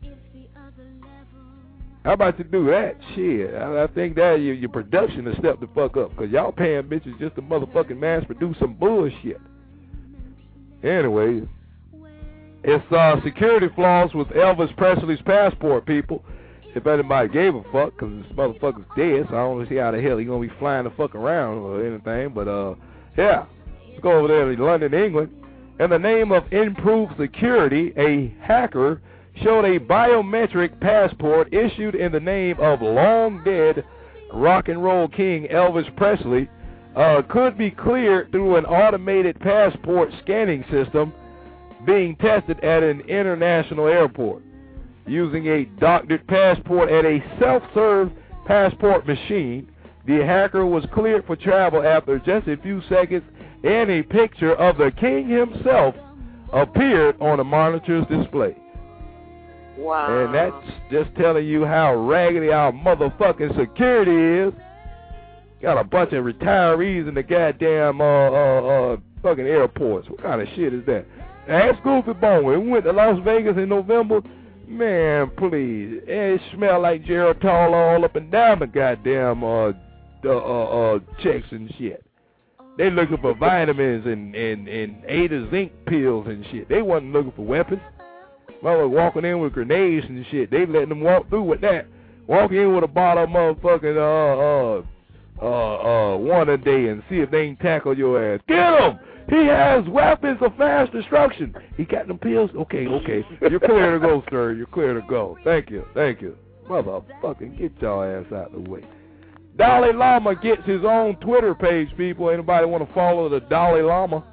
How about you do that? Shit, I think that your production has stepped the fuck up, because y'all paying bitches just to motherfucking mass produce some bullshit. Anyway, it's security flaws with Elvis Presley's passport, people. If anybody gave a fuck, because this motherfucker's dead, so I don't see how the hell he's going to be flying the fuck around or anything. But, yeah. Let's go over there to London, England. In the name of improved security, a hacker showed a biometric passport issued in the name of long-dead rock and roll king Elvis Presley could be cleared through an automated passport scanning system being tested at an international airport. Using a doctored passport at a self-serve passport machine, the hacker was cleared for travel after just a few seconds, and a picture of the king himself appeared on the monitor's display. Wow. And that's just telling you how raggedy our motherfucking security is. Got a bunch of retirees in the goddamn fucking airports. What kind of shit is that? Ask Goofy Bone. When we went to Las Vegas in November, man, please. It smelled like Geritol all up and down the goddamn checks and shit. They looking for vitamins and A to zinc pills and shit. They wasn't looking for weapons. Mother walking in with grenades and shit. They letting them walk through with that. Walk in with a bottle of motherfucking one a day and see if they ain't tackle your ass. Get him! He has weapons of mass destruction. He got them pills? Okay. You're clear to go, sir. You're clear to go. Thank you. Motherfucking get your ass out of the way. Dalai Lama gets his own Twitter page, people. Anybody want to follow the Dalai Lama?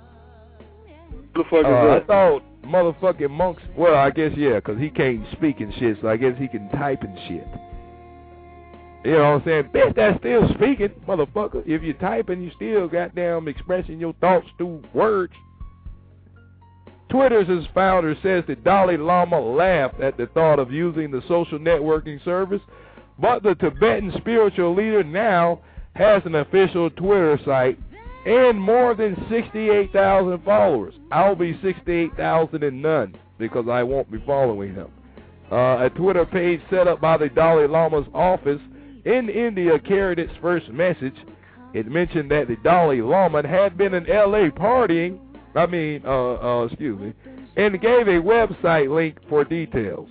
I thought motherfucking monks, well, I guess, yeah, because he can't speak and shit, so I guess he can type and shit. You know what I'm saying? Bitch, that's still speaking, motherfucker. If you typing, you still goddamn expressing your thoughts through words. Twitter's founder says that Dalai Lama laughed at the thought of using the social networking service, but the Tibetan spiritual leader now has an official Twitter site and more than 68,000 followers. I'll be 68,000 and none because I won't be following him. A Twitter page set up by the Dalai Lama's office in India carried its first message. It mentioned that the Dalai Lama had been in L.A. partying, and gave a website link for details.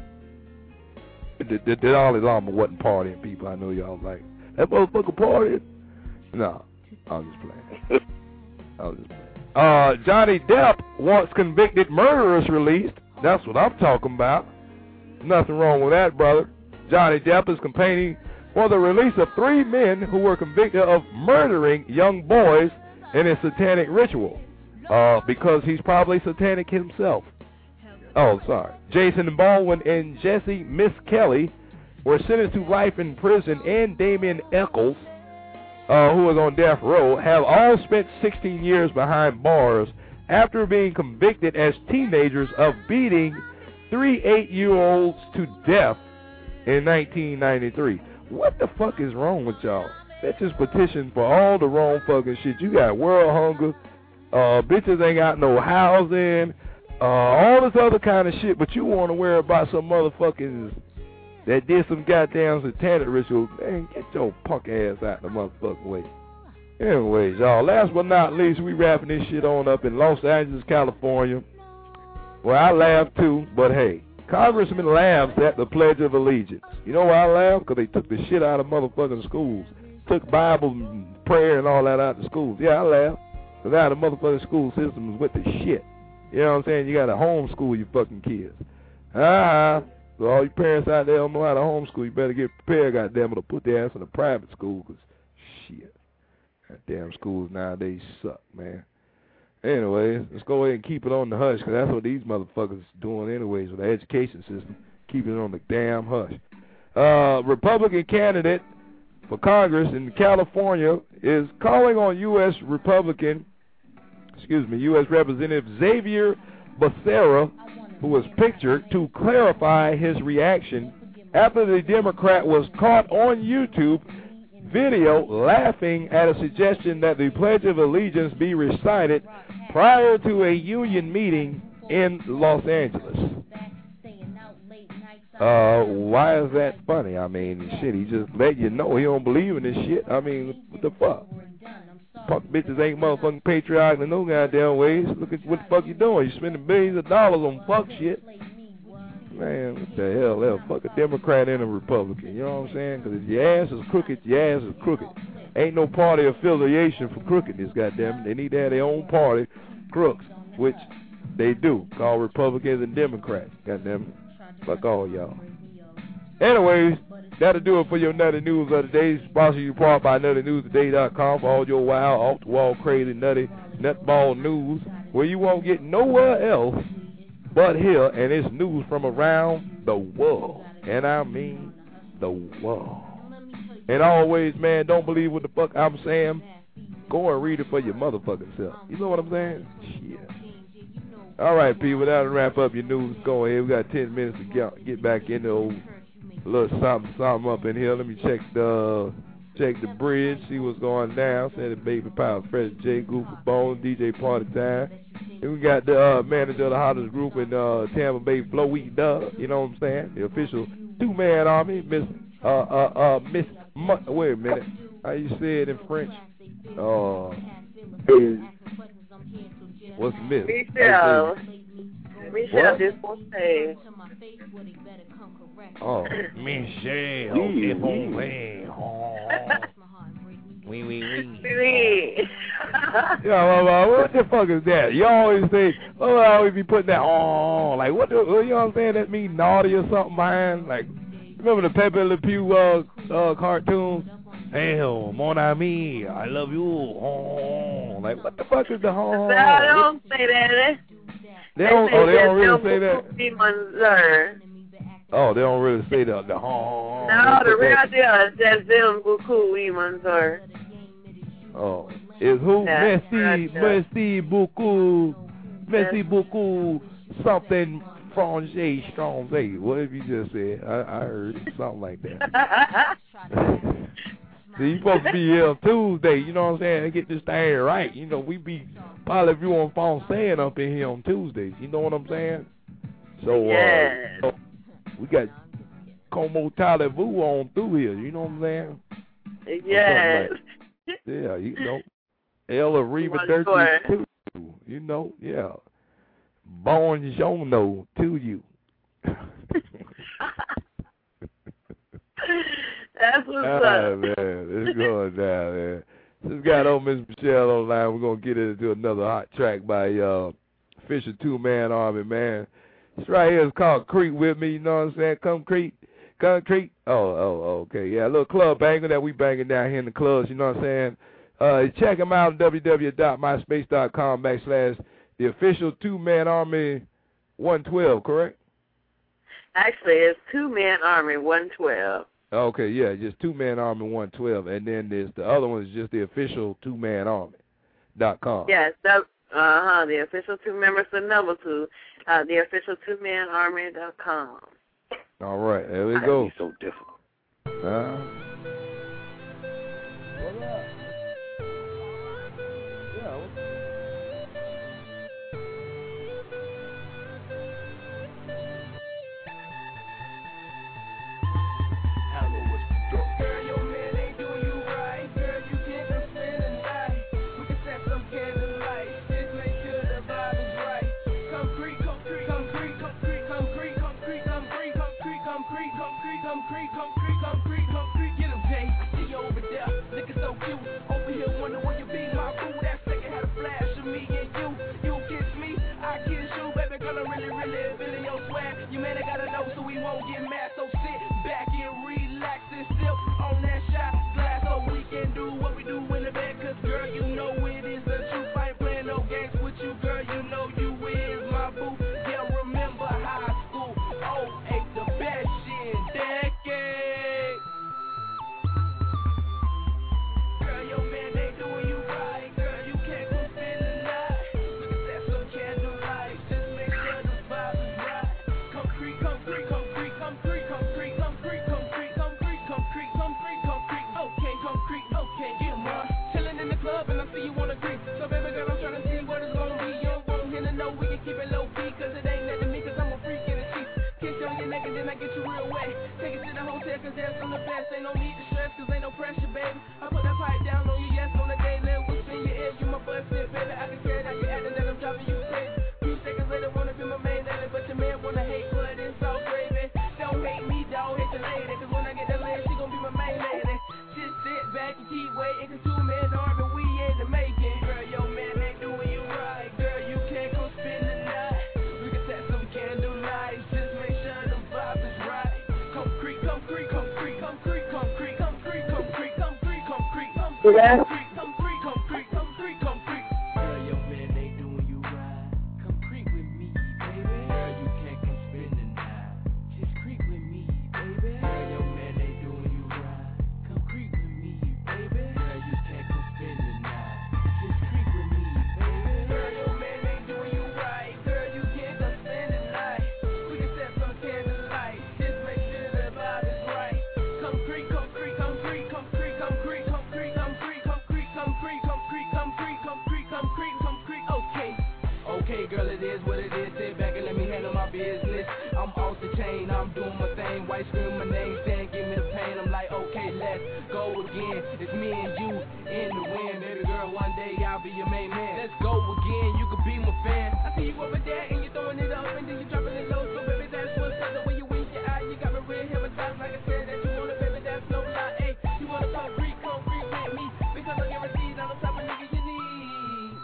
The Dalai Lama wasn't partying, people. I know y'all like, that motherfucker partying? No, I was just playing. Johnny Depp wants convicted murderers released. That's what I'm talking about. Nothing wrong with that, brother. Johnny Depp is campaigning for the release of 3 men who were convicted of murdering young boys in a satanic ritual. Because he's probably satanic himself. Oh, sorry. Jason Baldwin and Jesse Miss Kelly were sentenced to life in prison, and Damien Eccles, who was on death row, have all spent 16 years behind bars after being convicted as teenagers of beating 3 8-year-olds to death in 1993. What the fuck is wrong with y'all? That's just petition for all the wrong fucking shit. You got world hunger, bitches ain't got no housing, all this other kind of shit, but you want to worry about some motherfuckers that did some goddamn satanic ritual. Man, get your punk ass out the motherfucking way. Anyways, y'all, last but not least, we wrapping this shit on up in Los Angeles, California. Well, I laugh too, but hey, Congressman laughs at the Pledge of Allegiance. You know why I laugh? Because they took the shit out of motherfucking schools. Took Bible and prayer and all that out of schools. Yeah, I laugh. Because now the motherfucking school system is with the shit. You know what I'm saying? You got to homeschool your fucking kids. So all you parents out there don't know how to homeschool, you better get prepared, goddammit, to put their ass in a private school, because shit. Goddamn schools nowadays suck, man. Anyways, let's go ahead and keep it on the hush, because that's what these motherfuckers are doing anyways with the education system. Keeping it on the damn hush. Republican candidate for Congress in California is calling on U.S. Representative Xavier Becerra, who was pictured, to clarify his reaction after the Democrat was caught on YouTube video laughing at a suggestion that the Pledge of Allegiance be recited prior to a union meeting in Los Angeles. Why is that funny? I mean, shit, he just let you know he don't believe in this shit. I mean, what the fuck? Punk bitches ain't motherfucking patriotic in no goddamn ways. Look at what the fuck you doing. You spending billions of dollars on fuck shit. Man, what the hell? They'll fuck a Democrat and a Republican. You know what I'm saying? Because if your ass is crooked, your ass is crooked. Ain't no party affiliation for crookedness, goddamn. They need to have their own party, crooks, which they do. Call Republicans and Democrats, goddamn. Fuck all y'all. Anyways, that'll do it for your Nutty News of the Day. Sponsored you part by NuttyNewsToday.com for all your wild, off-the-wall, crazy, nutty, nutball news, where you won't get nowhere else but here, and it's news from around the world. And I mean the world. And always, man, don't believe what the fuck I'm saying. Go and read it for your motherfucking self. You know what I'm saying? Shit. All right, people, that'll wrap up your news. Go ahead. We got 10 minutes to get back into a little something up in here. Let me check the bridge, see what's going down. Said the Baby Power, Fresh J, Goofy Bone, DJ Party Time. And we got the manager of the hottest group in Tampa Bay, Flo Week Dub. You know what I'm saying? The official 2-man army, wait a minute. How you say it in French? What's the myth? Michelle just won't say. Oh, Michelle, this won't say. Yeah, what the fuck is that? You always say, oh, I always be putting that on. Like, what the, you know what I'm saying? That mean naughty or something, man? Like, remember the Pepe Le Pew cartoons? Hell, mon ami, I love you. Oh, like, what the fuck is the hon? I don't say that. They don't really say that? Oh, they don't really say the hon. No, the real deal is just them beaucoup imans. Oh, is who? Merci beaucoup, something Francais, strong. What have you just said? I heard something like that. See, you supposed to be here Tuesday, you know what I'm saying, and get this thing right. You know, we be probably if you on phone saying up in here on Tuesdays, you know what I'm saying? So, we got Como Talevou on through here, you know what I'm saying? Yes. Like, yeah, you know. Ella Reva Dirty too, you know, yeah. Buongiorno to you. That's what's up. Man, it's going down, man. Just got on Miss Michelle online. We're going to get into another hot track by Fisher Two-Man Army, man. This right here is called Creep With Me, you know what I'm saying? Come Creep. Oh, okay. Yeah, a little club banger that we banging down here in the clubs, you know what I'm saying? Check them out at www.myspace.com/the official Two-Man Army 112, correct? Actually, it's Two-Man Army 112. Okay, yeah, just Two-Man Army 112, and then there's the other one is just the official TwoManArmy.com. Yes, the official two-member, so number 2, the official TwoManArmy.com. All right, there we go. So difficult. You man, I gotta know so we won't get mad. So sit back and relax and sip on that shot glass so we can do what we do in the bed. Cause girl, you know it is the truth. I ain't playing no games with you, girl. You know you is my boo. Yeah, remember high school. Oh, ain't the best shit in decades. Girl, your man, they doing you right. Girl, you can't go spend the night. We can set some candlelight. Just make sure the vibe is right. Come creep, come creep, come creep, come creep, come creep, come creep, come creep, come creep, come creep, come creep, come creep. Okay, come creep, okay, get 'em right. Chillin' in the club and I see you wanna creep. So baby girl, I'm tryna see what it's gonna be. You don't want him to know we can keep it low key. Cause it ain't nothing to me, cause I'm a freak in the sheets. Kiss you on your neck and then I get you real wet. Take it to the hotel cause that's on the best. Ain't no need to stress cause ain't no pressure, baby. I put that pipe down on you, yes, on the day. Let what's in your ear, you my buzz fit, baby. I can carry that you acting that I'm driving you crazy. Few seconds later, wanna be my main lady, but your man wanna hate, but it's all gravy. Don't hate me, dog, hate the lady. Cause when I get that lady, she gon' be my main lady. Just sit back and keep waiting, cause Two-Man Army, we in the making. Girl, your man ain't doing you right. Girl, you can't go spend the night. We can set some candlelight. Just make sure the vibe is right. Come creep, come creep, come creep, come creep, come creep, come creep, come creep, come creep, come creep, come creep, come creep, come creep, come creep, come creep, come creep. Girl, your man ain't doing you right. Come creep with me, baby. Girl, you can't come spend the night. Just creep with me, baby. Girl, your man ain't doing you right. Come creep with me, baby. Girl, you can't come spend the night. Just creep with me, baby. Girl, your man ain't doing you right. Girl, you can't come spend the night. We can set some candlelight. Just make sure the vibe is right. Come creep, come creep, come creep, come creep, come creep, come creep, come creep, come creep, come creep, come creep, come creep, come creep, come creep, come creep. Okay, girl, it is what it is. Sit back and let me handle my business. I'm off the chain, I'm doing my thing. White scream my name, saying give me the pain. I'm like, okay, let's go again. It's me and you in the wind, baby girl. One one day I'll be your main man. Let's go again, you could be my fan. I see you over there and you're throwing it up and then you dropping it low. So baby, that's what's up. The way you wink your eye, you got me real hypnotized. Like I said, that you want it, baby, that's no lie. Hey, you wanna come free with me because I guarantee I'm the type of nigga you need.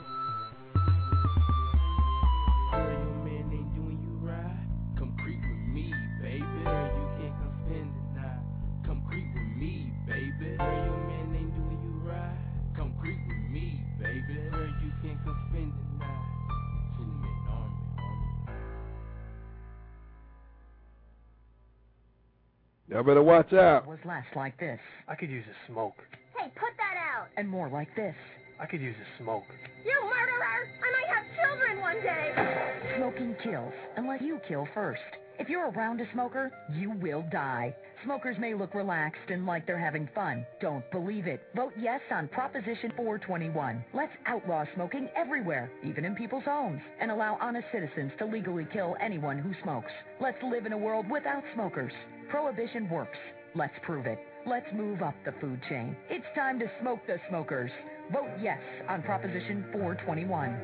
Girl, your man ain't doing you right. Come creep with me, baby. Girl, you can't come spend the night. Come creep with me, baby. Girl, your man ain't doing you right. Come creep with me, baby. Girl, you can't come spend the night. 2 men on me. Y'all better watch out. Was less like this. I could use a smoke. Hey, put that out. And more like this. I could use a smoke. You murderer! I might have children one day. Smoking kills, unless you kill first. If you're around a smoker, you will die. Smokers may look relaxed and like they're having fun. Don't believe it. Vote yes on Proposition 421. Let's outlaw smoking everywhere, even in people's homes, and allow honest citizens to legally kill anyone who smokes. Let's live in a world without smokers. Prohibition works. Let's prove it. Let's move up the food chain. It's time to smoke the smokers. Vote yes on Proposition 421.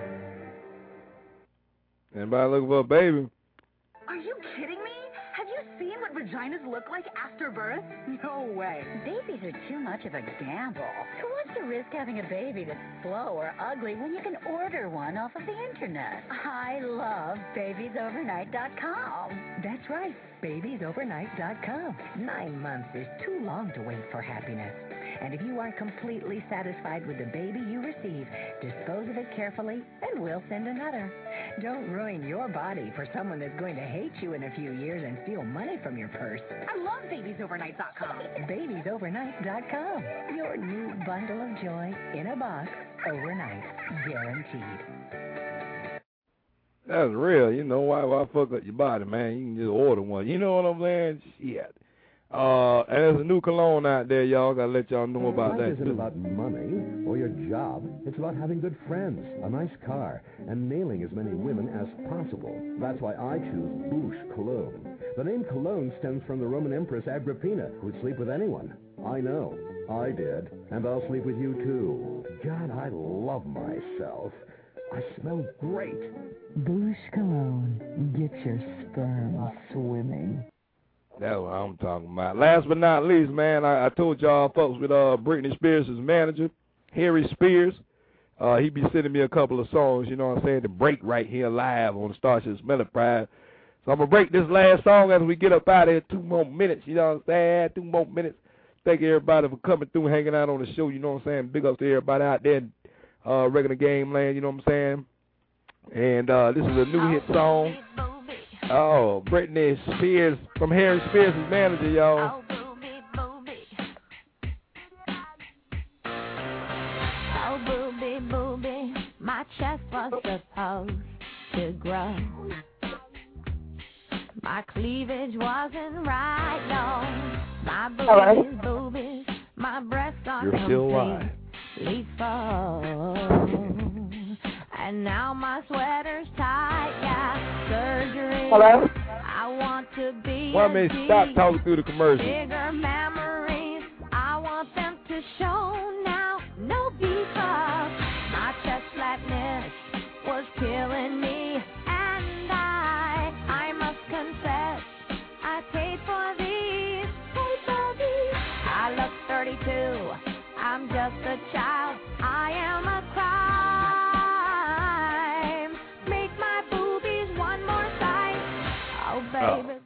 Anybody looking for a baby? Are you kidding me? Have you seen what vaginas look like after birth? No way. Babies are too much of a gamble. Who wants to risk having a baby that's slow or ugly when you can order one off of the internet? I love babiesovernight.com. That's right, babiesovernight.com. 9 months is too long to wait for happiness. And if you are completely satisfied with the baby you receive, dispose of it carefully, and we'll send another. Don't ruin your body for someone that's going to hate you in a few years and steal money from your purse. I love babiesovernight.com. Babiesovernight.com. Your new bundle of joy in a box, overnight, guaranteed. That's real. You know, why fuck up your body, man? You can just order one. You know what I'm saying? Shit. And there's a new cologne out there, y'all. Gotta let y'all know about that. Life isn't about money or your job. It's about having good friends, a nice car, and nailing as many women as possible. That's why I choose Bouche Cologne. The name Cologne stems from the Roman Empress Agrippina, who'd sleep with anyone. I know. I did. And I'll sleep with you, too. God, I love myself. I smell great. Bouche Cologne. Get your sperm swimming. That's what I'm talking about. Last but not least, man, I told y'all folks with Britney Spears' manager, Harry Spears. He be sending me a couple of songs, you know what I'm saying, to break right here live on Starship Smelly Pride. So I'm going to break this last song as we get up out of here. 2 more minutes, you know what I'm saying? 2 more minutes. Thank everybody for coming through, hanging out on the show, you know what I'm saying? Big up to everybody out there in regular game land, you know what I'm saying? And this is a new hit song. Oh, Britney Spears from Harry Spears' manager, y'all. Oh, booby, booby, my chest was supposed to grow. My cleavage wasn't right, no. My boobies, boobies, my breasts are completely full. And now my sweater's tight, got surgery. Hello? I want to be Why may stop talking through the commercial? Bigger memories, I want them to show now. No, because my chest flatness was killing me. And I must confess, I paid for these. I look 32, I'm just a child. I am a crime. Make my boobies one more size. Oh, baby.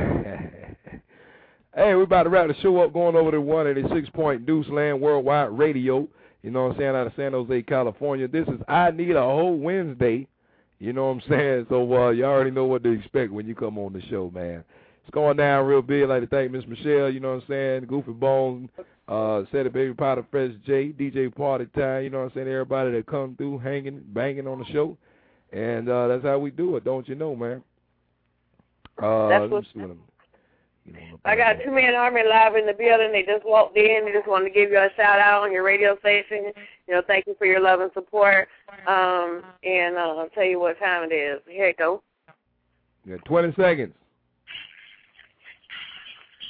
Hey, we're about to wrap the show up, going over to 186 Point Deuce Land Worldwide Radio, you know what I'm saying, out of San Jose, California. This is I Need a Whole Wednesday, you know what I'm saying, so you already know what to expect when you come on the show, man. It's going down real big. I'd like to thank Miss Michelle, you know what I'm saying, Goofy Bones, Said It Baby Powder, Fresh J, DJ Party Time, you know what I'm saying, everybody that come through, hanging, banging on the show, and that's how we do it, don't you know, man? That's what's I got 2 Man Army live in the building. They just walked in. They just wanted to give you a shout out on your radio station. You know, thank you for your love and support. And I'll tell you what time it is. Here it goes. You got 20 seconds.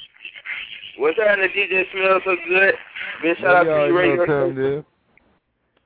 What's happening, DJ Smells So Good? Big shout out to you, radio.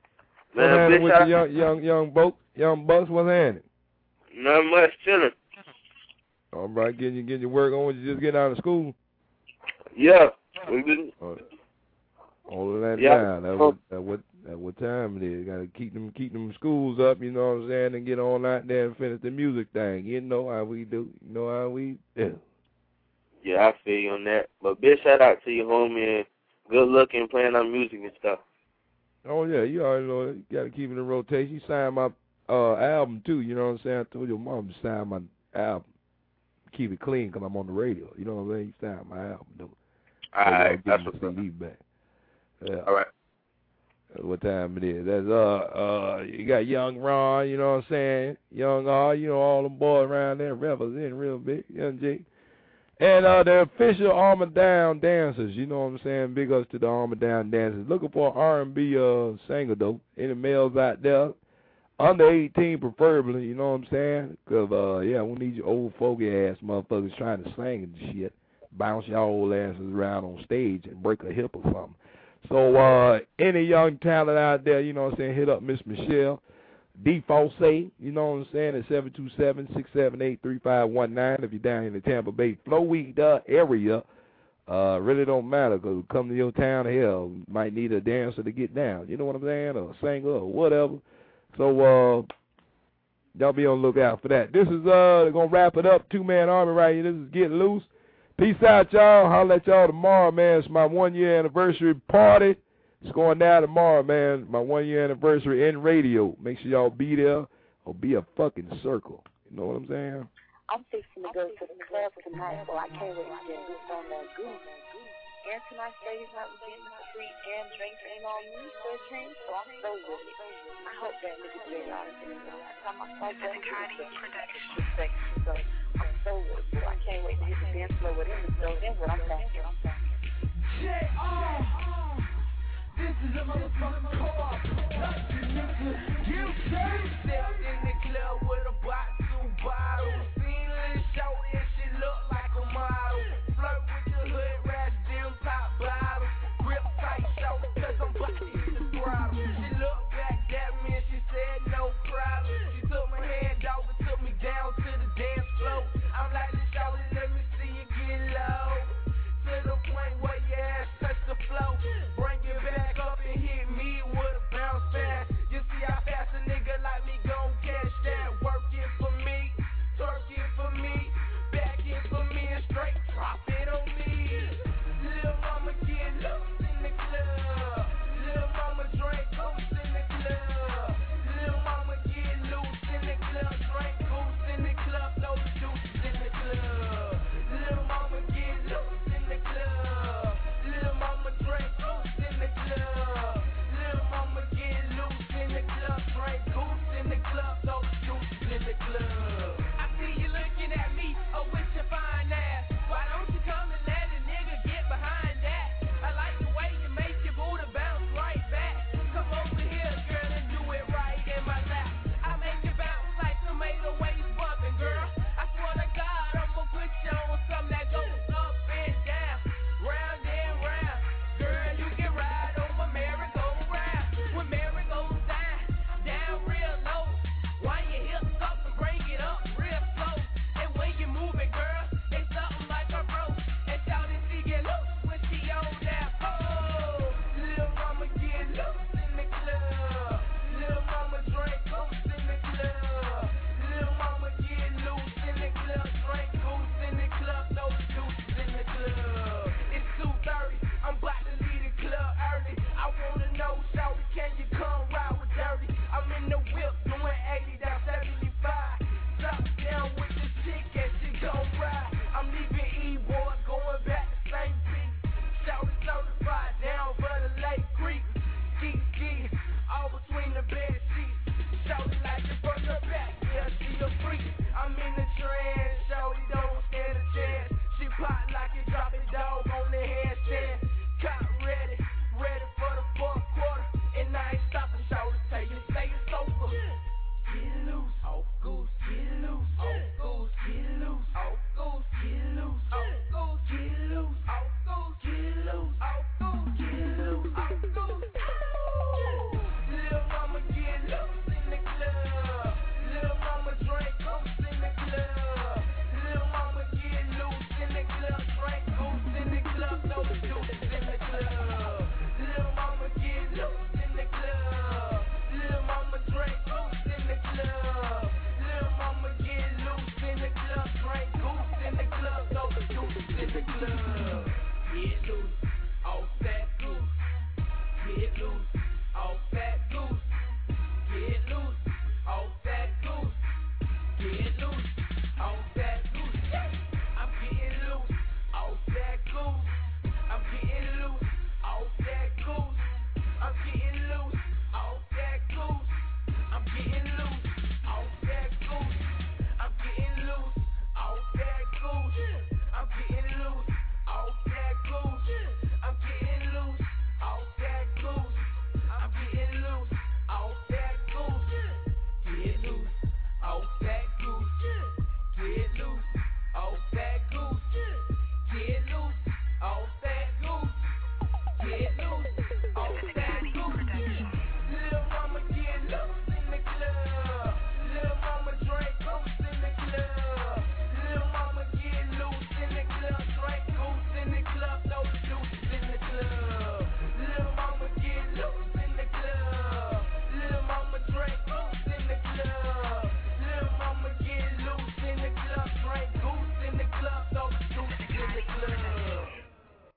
What's happening with the young bucks? What's happening? Not much, chilling. All right, getting your work on when you just get out of school. Yeah, we been. All of that Yeah. now. At what time it is? Got to keep them schools up. You know what I'm saying, and get on out there and finish the music thing. You know how we do. You know how we do. Yeah, I feel you on that. But big shout out to you, homie, and good luck in playing our music and stuff. Oh yeah, you already know it. You got to keep it in rotation. You signed my album too. You know what I'm saying? I told your mom to sign my album. Keep it clean because I'm on the radio. You know what I'm saying? You signed my album though. All right, that's what's CD back. Yeah. All right. What time it is? That's you got Young Ron, you know what I'm saying? Young R, you know all them boys around there representing real big, Young Jake. And the official Armor Down dancers, you know what I'm saying? Big ups to the Armor Down dancers. Looking for an R&B singer though. Any males out there? Under 18 preferably, you know what I'm saying? Because, yeah, we need your old fogey ass motherfuckers trying to sing and shit. Bounce your old asses around on stage and break a hip or something. So, any young talent out there, you know what I'm saying, hit up Miss Michelle. Default say, you know what I'm saying, at 727-678-3519 if you're down in the Tampa Bay, Florida area. Really don't matter because come to your town, hell, you might need a dancer to get down. You know what I'm saying? Or a singer or whatever. So, y'all be on the lookout for that. This is, going to wrap it up. Two-man army right here. This is Getting Loose. Peace out, y'all. Holler at y'all tomorrow, man. It's my 1-year anniversary party. It's going down tomorrow, man. My 1-year anniversary in radio. Make sure y'all be there or be a fucking circle. You know what I'm saying? I'm fixing to go to the club tonight, so I can't wait to get loose on that goose. And tonight's ladies night we're getting free and drinks ain't on me for a change, so I'm so with it. I hope that nigga get out of here. Last time I saw that nigga so I'm so with it. So I can't wait to hit the dance floor with him and so then what I'm thinking. This is a motherfucking co-op. You stepped in the club with a box of bottles. Seen Lil Shorty and she look like a model. Flirt with the hood rats, dim pop bottles. Grip tight short, cause I'm about to hit the throttle. She looked back at me and she said no problem. She took my hand off and took me down to the club. Get loose, off